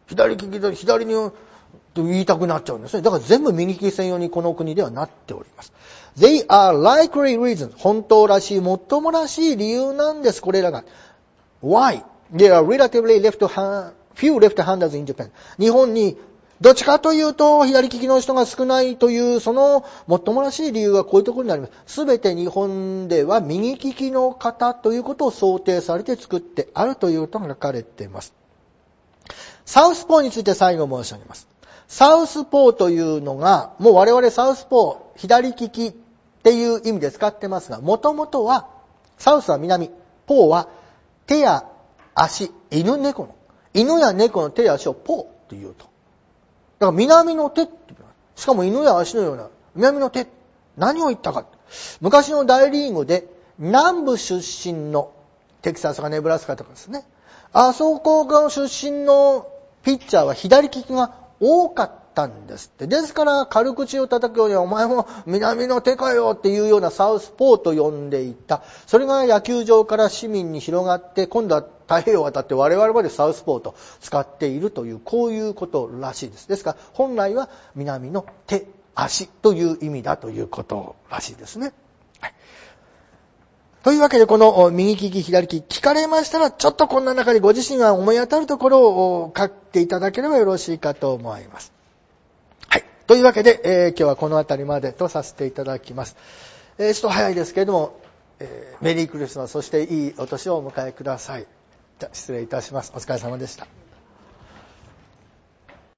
左利きで左にと言いたくなっちゃうんですね。だから全部右利き専用にこの国ではなっております。They are likely reasons. 本当らしい、もっともらしい理由なんです、これらが。Why? There are relatively few left-handers in Japan. 日本にどっちかというと左利きの人が少ないというそのもっともらしい理由はこういうところになります。すべて日本では右利きの方ということを想定されて作ってあるということが書かれています。サウスポーについて最後申し上げます。サウスポーというのが、もう我々サウスポー、左利きっていう意味で使ってますが、もともとは、サウスは南、ポーは手や足、犬や猫の手や足をポーというと。だから南の手って言う。しかも犬や足のような南の手。何を言ったか。昔の大リーグで南部出身のテキサスかネブラスカとかですね。あそこが出身のピッチャーは左利きが多かったんですって。ですから軽口を叩くようにお前も南の手かよっていうようなサウスポーと呼んでいた。それが野球場から市民に広がって今度は太平洋を渡って我々までサウスポーと使っているというこういうことらしいです。ですから本来は南の手、足という意味だということらしいですね。はい、というわけでこの右利き左利き聞かれましたらちょっとこんな中でご自身が思い当たるところを書いていただければよろしいかと思います。はい。というわけで、今日はこの辺りまでとさせていただきます。ちょっと早いですけれども、メリークリスマスそしていいお年をお迎えください。じゃあ失礼いたします。お疲れ様でした。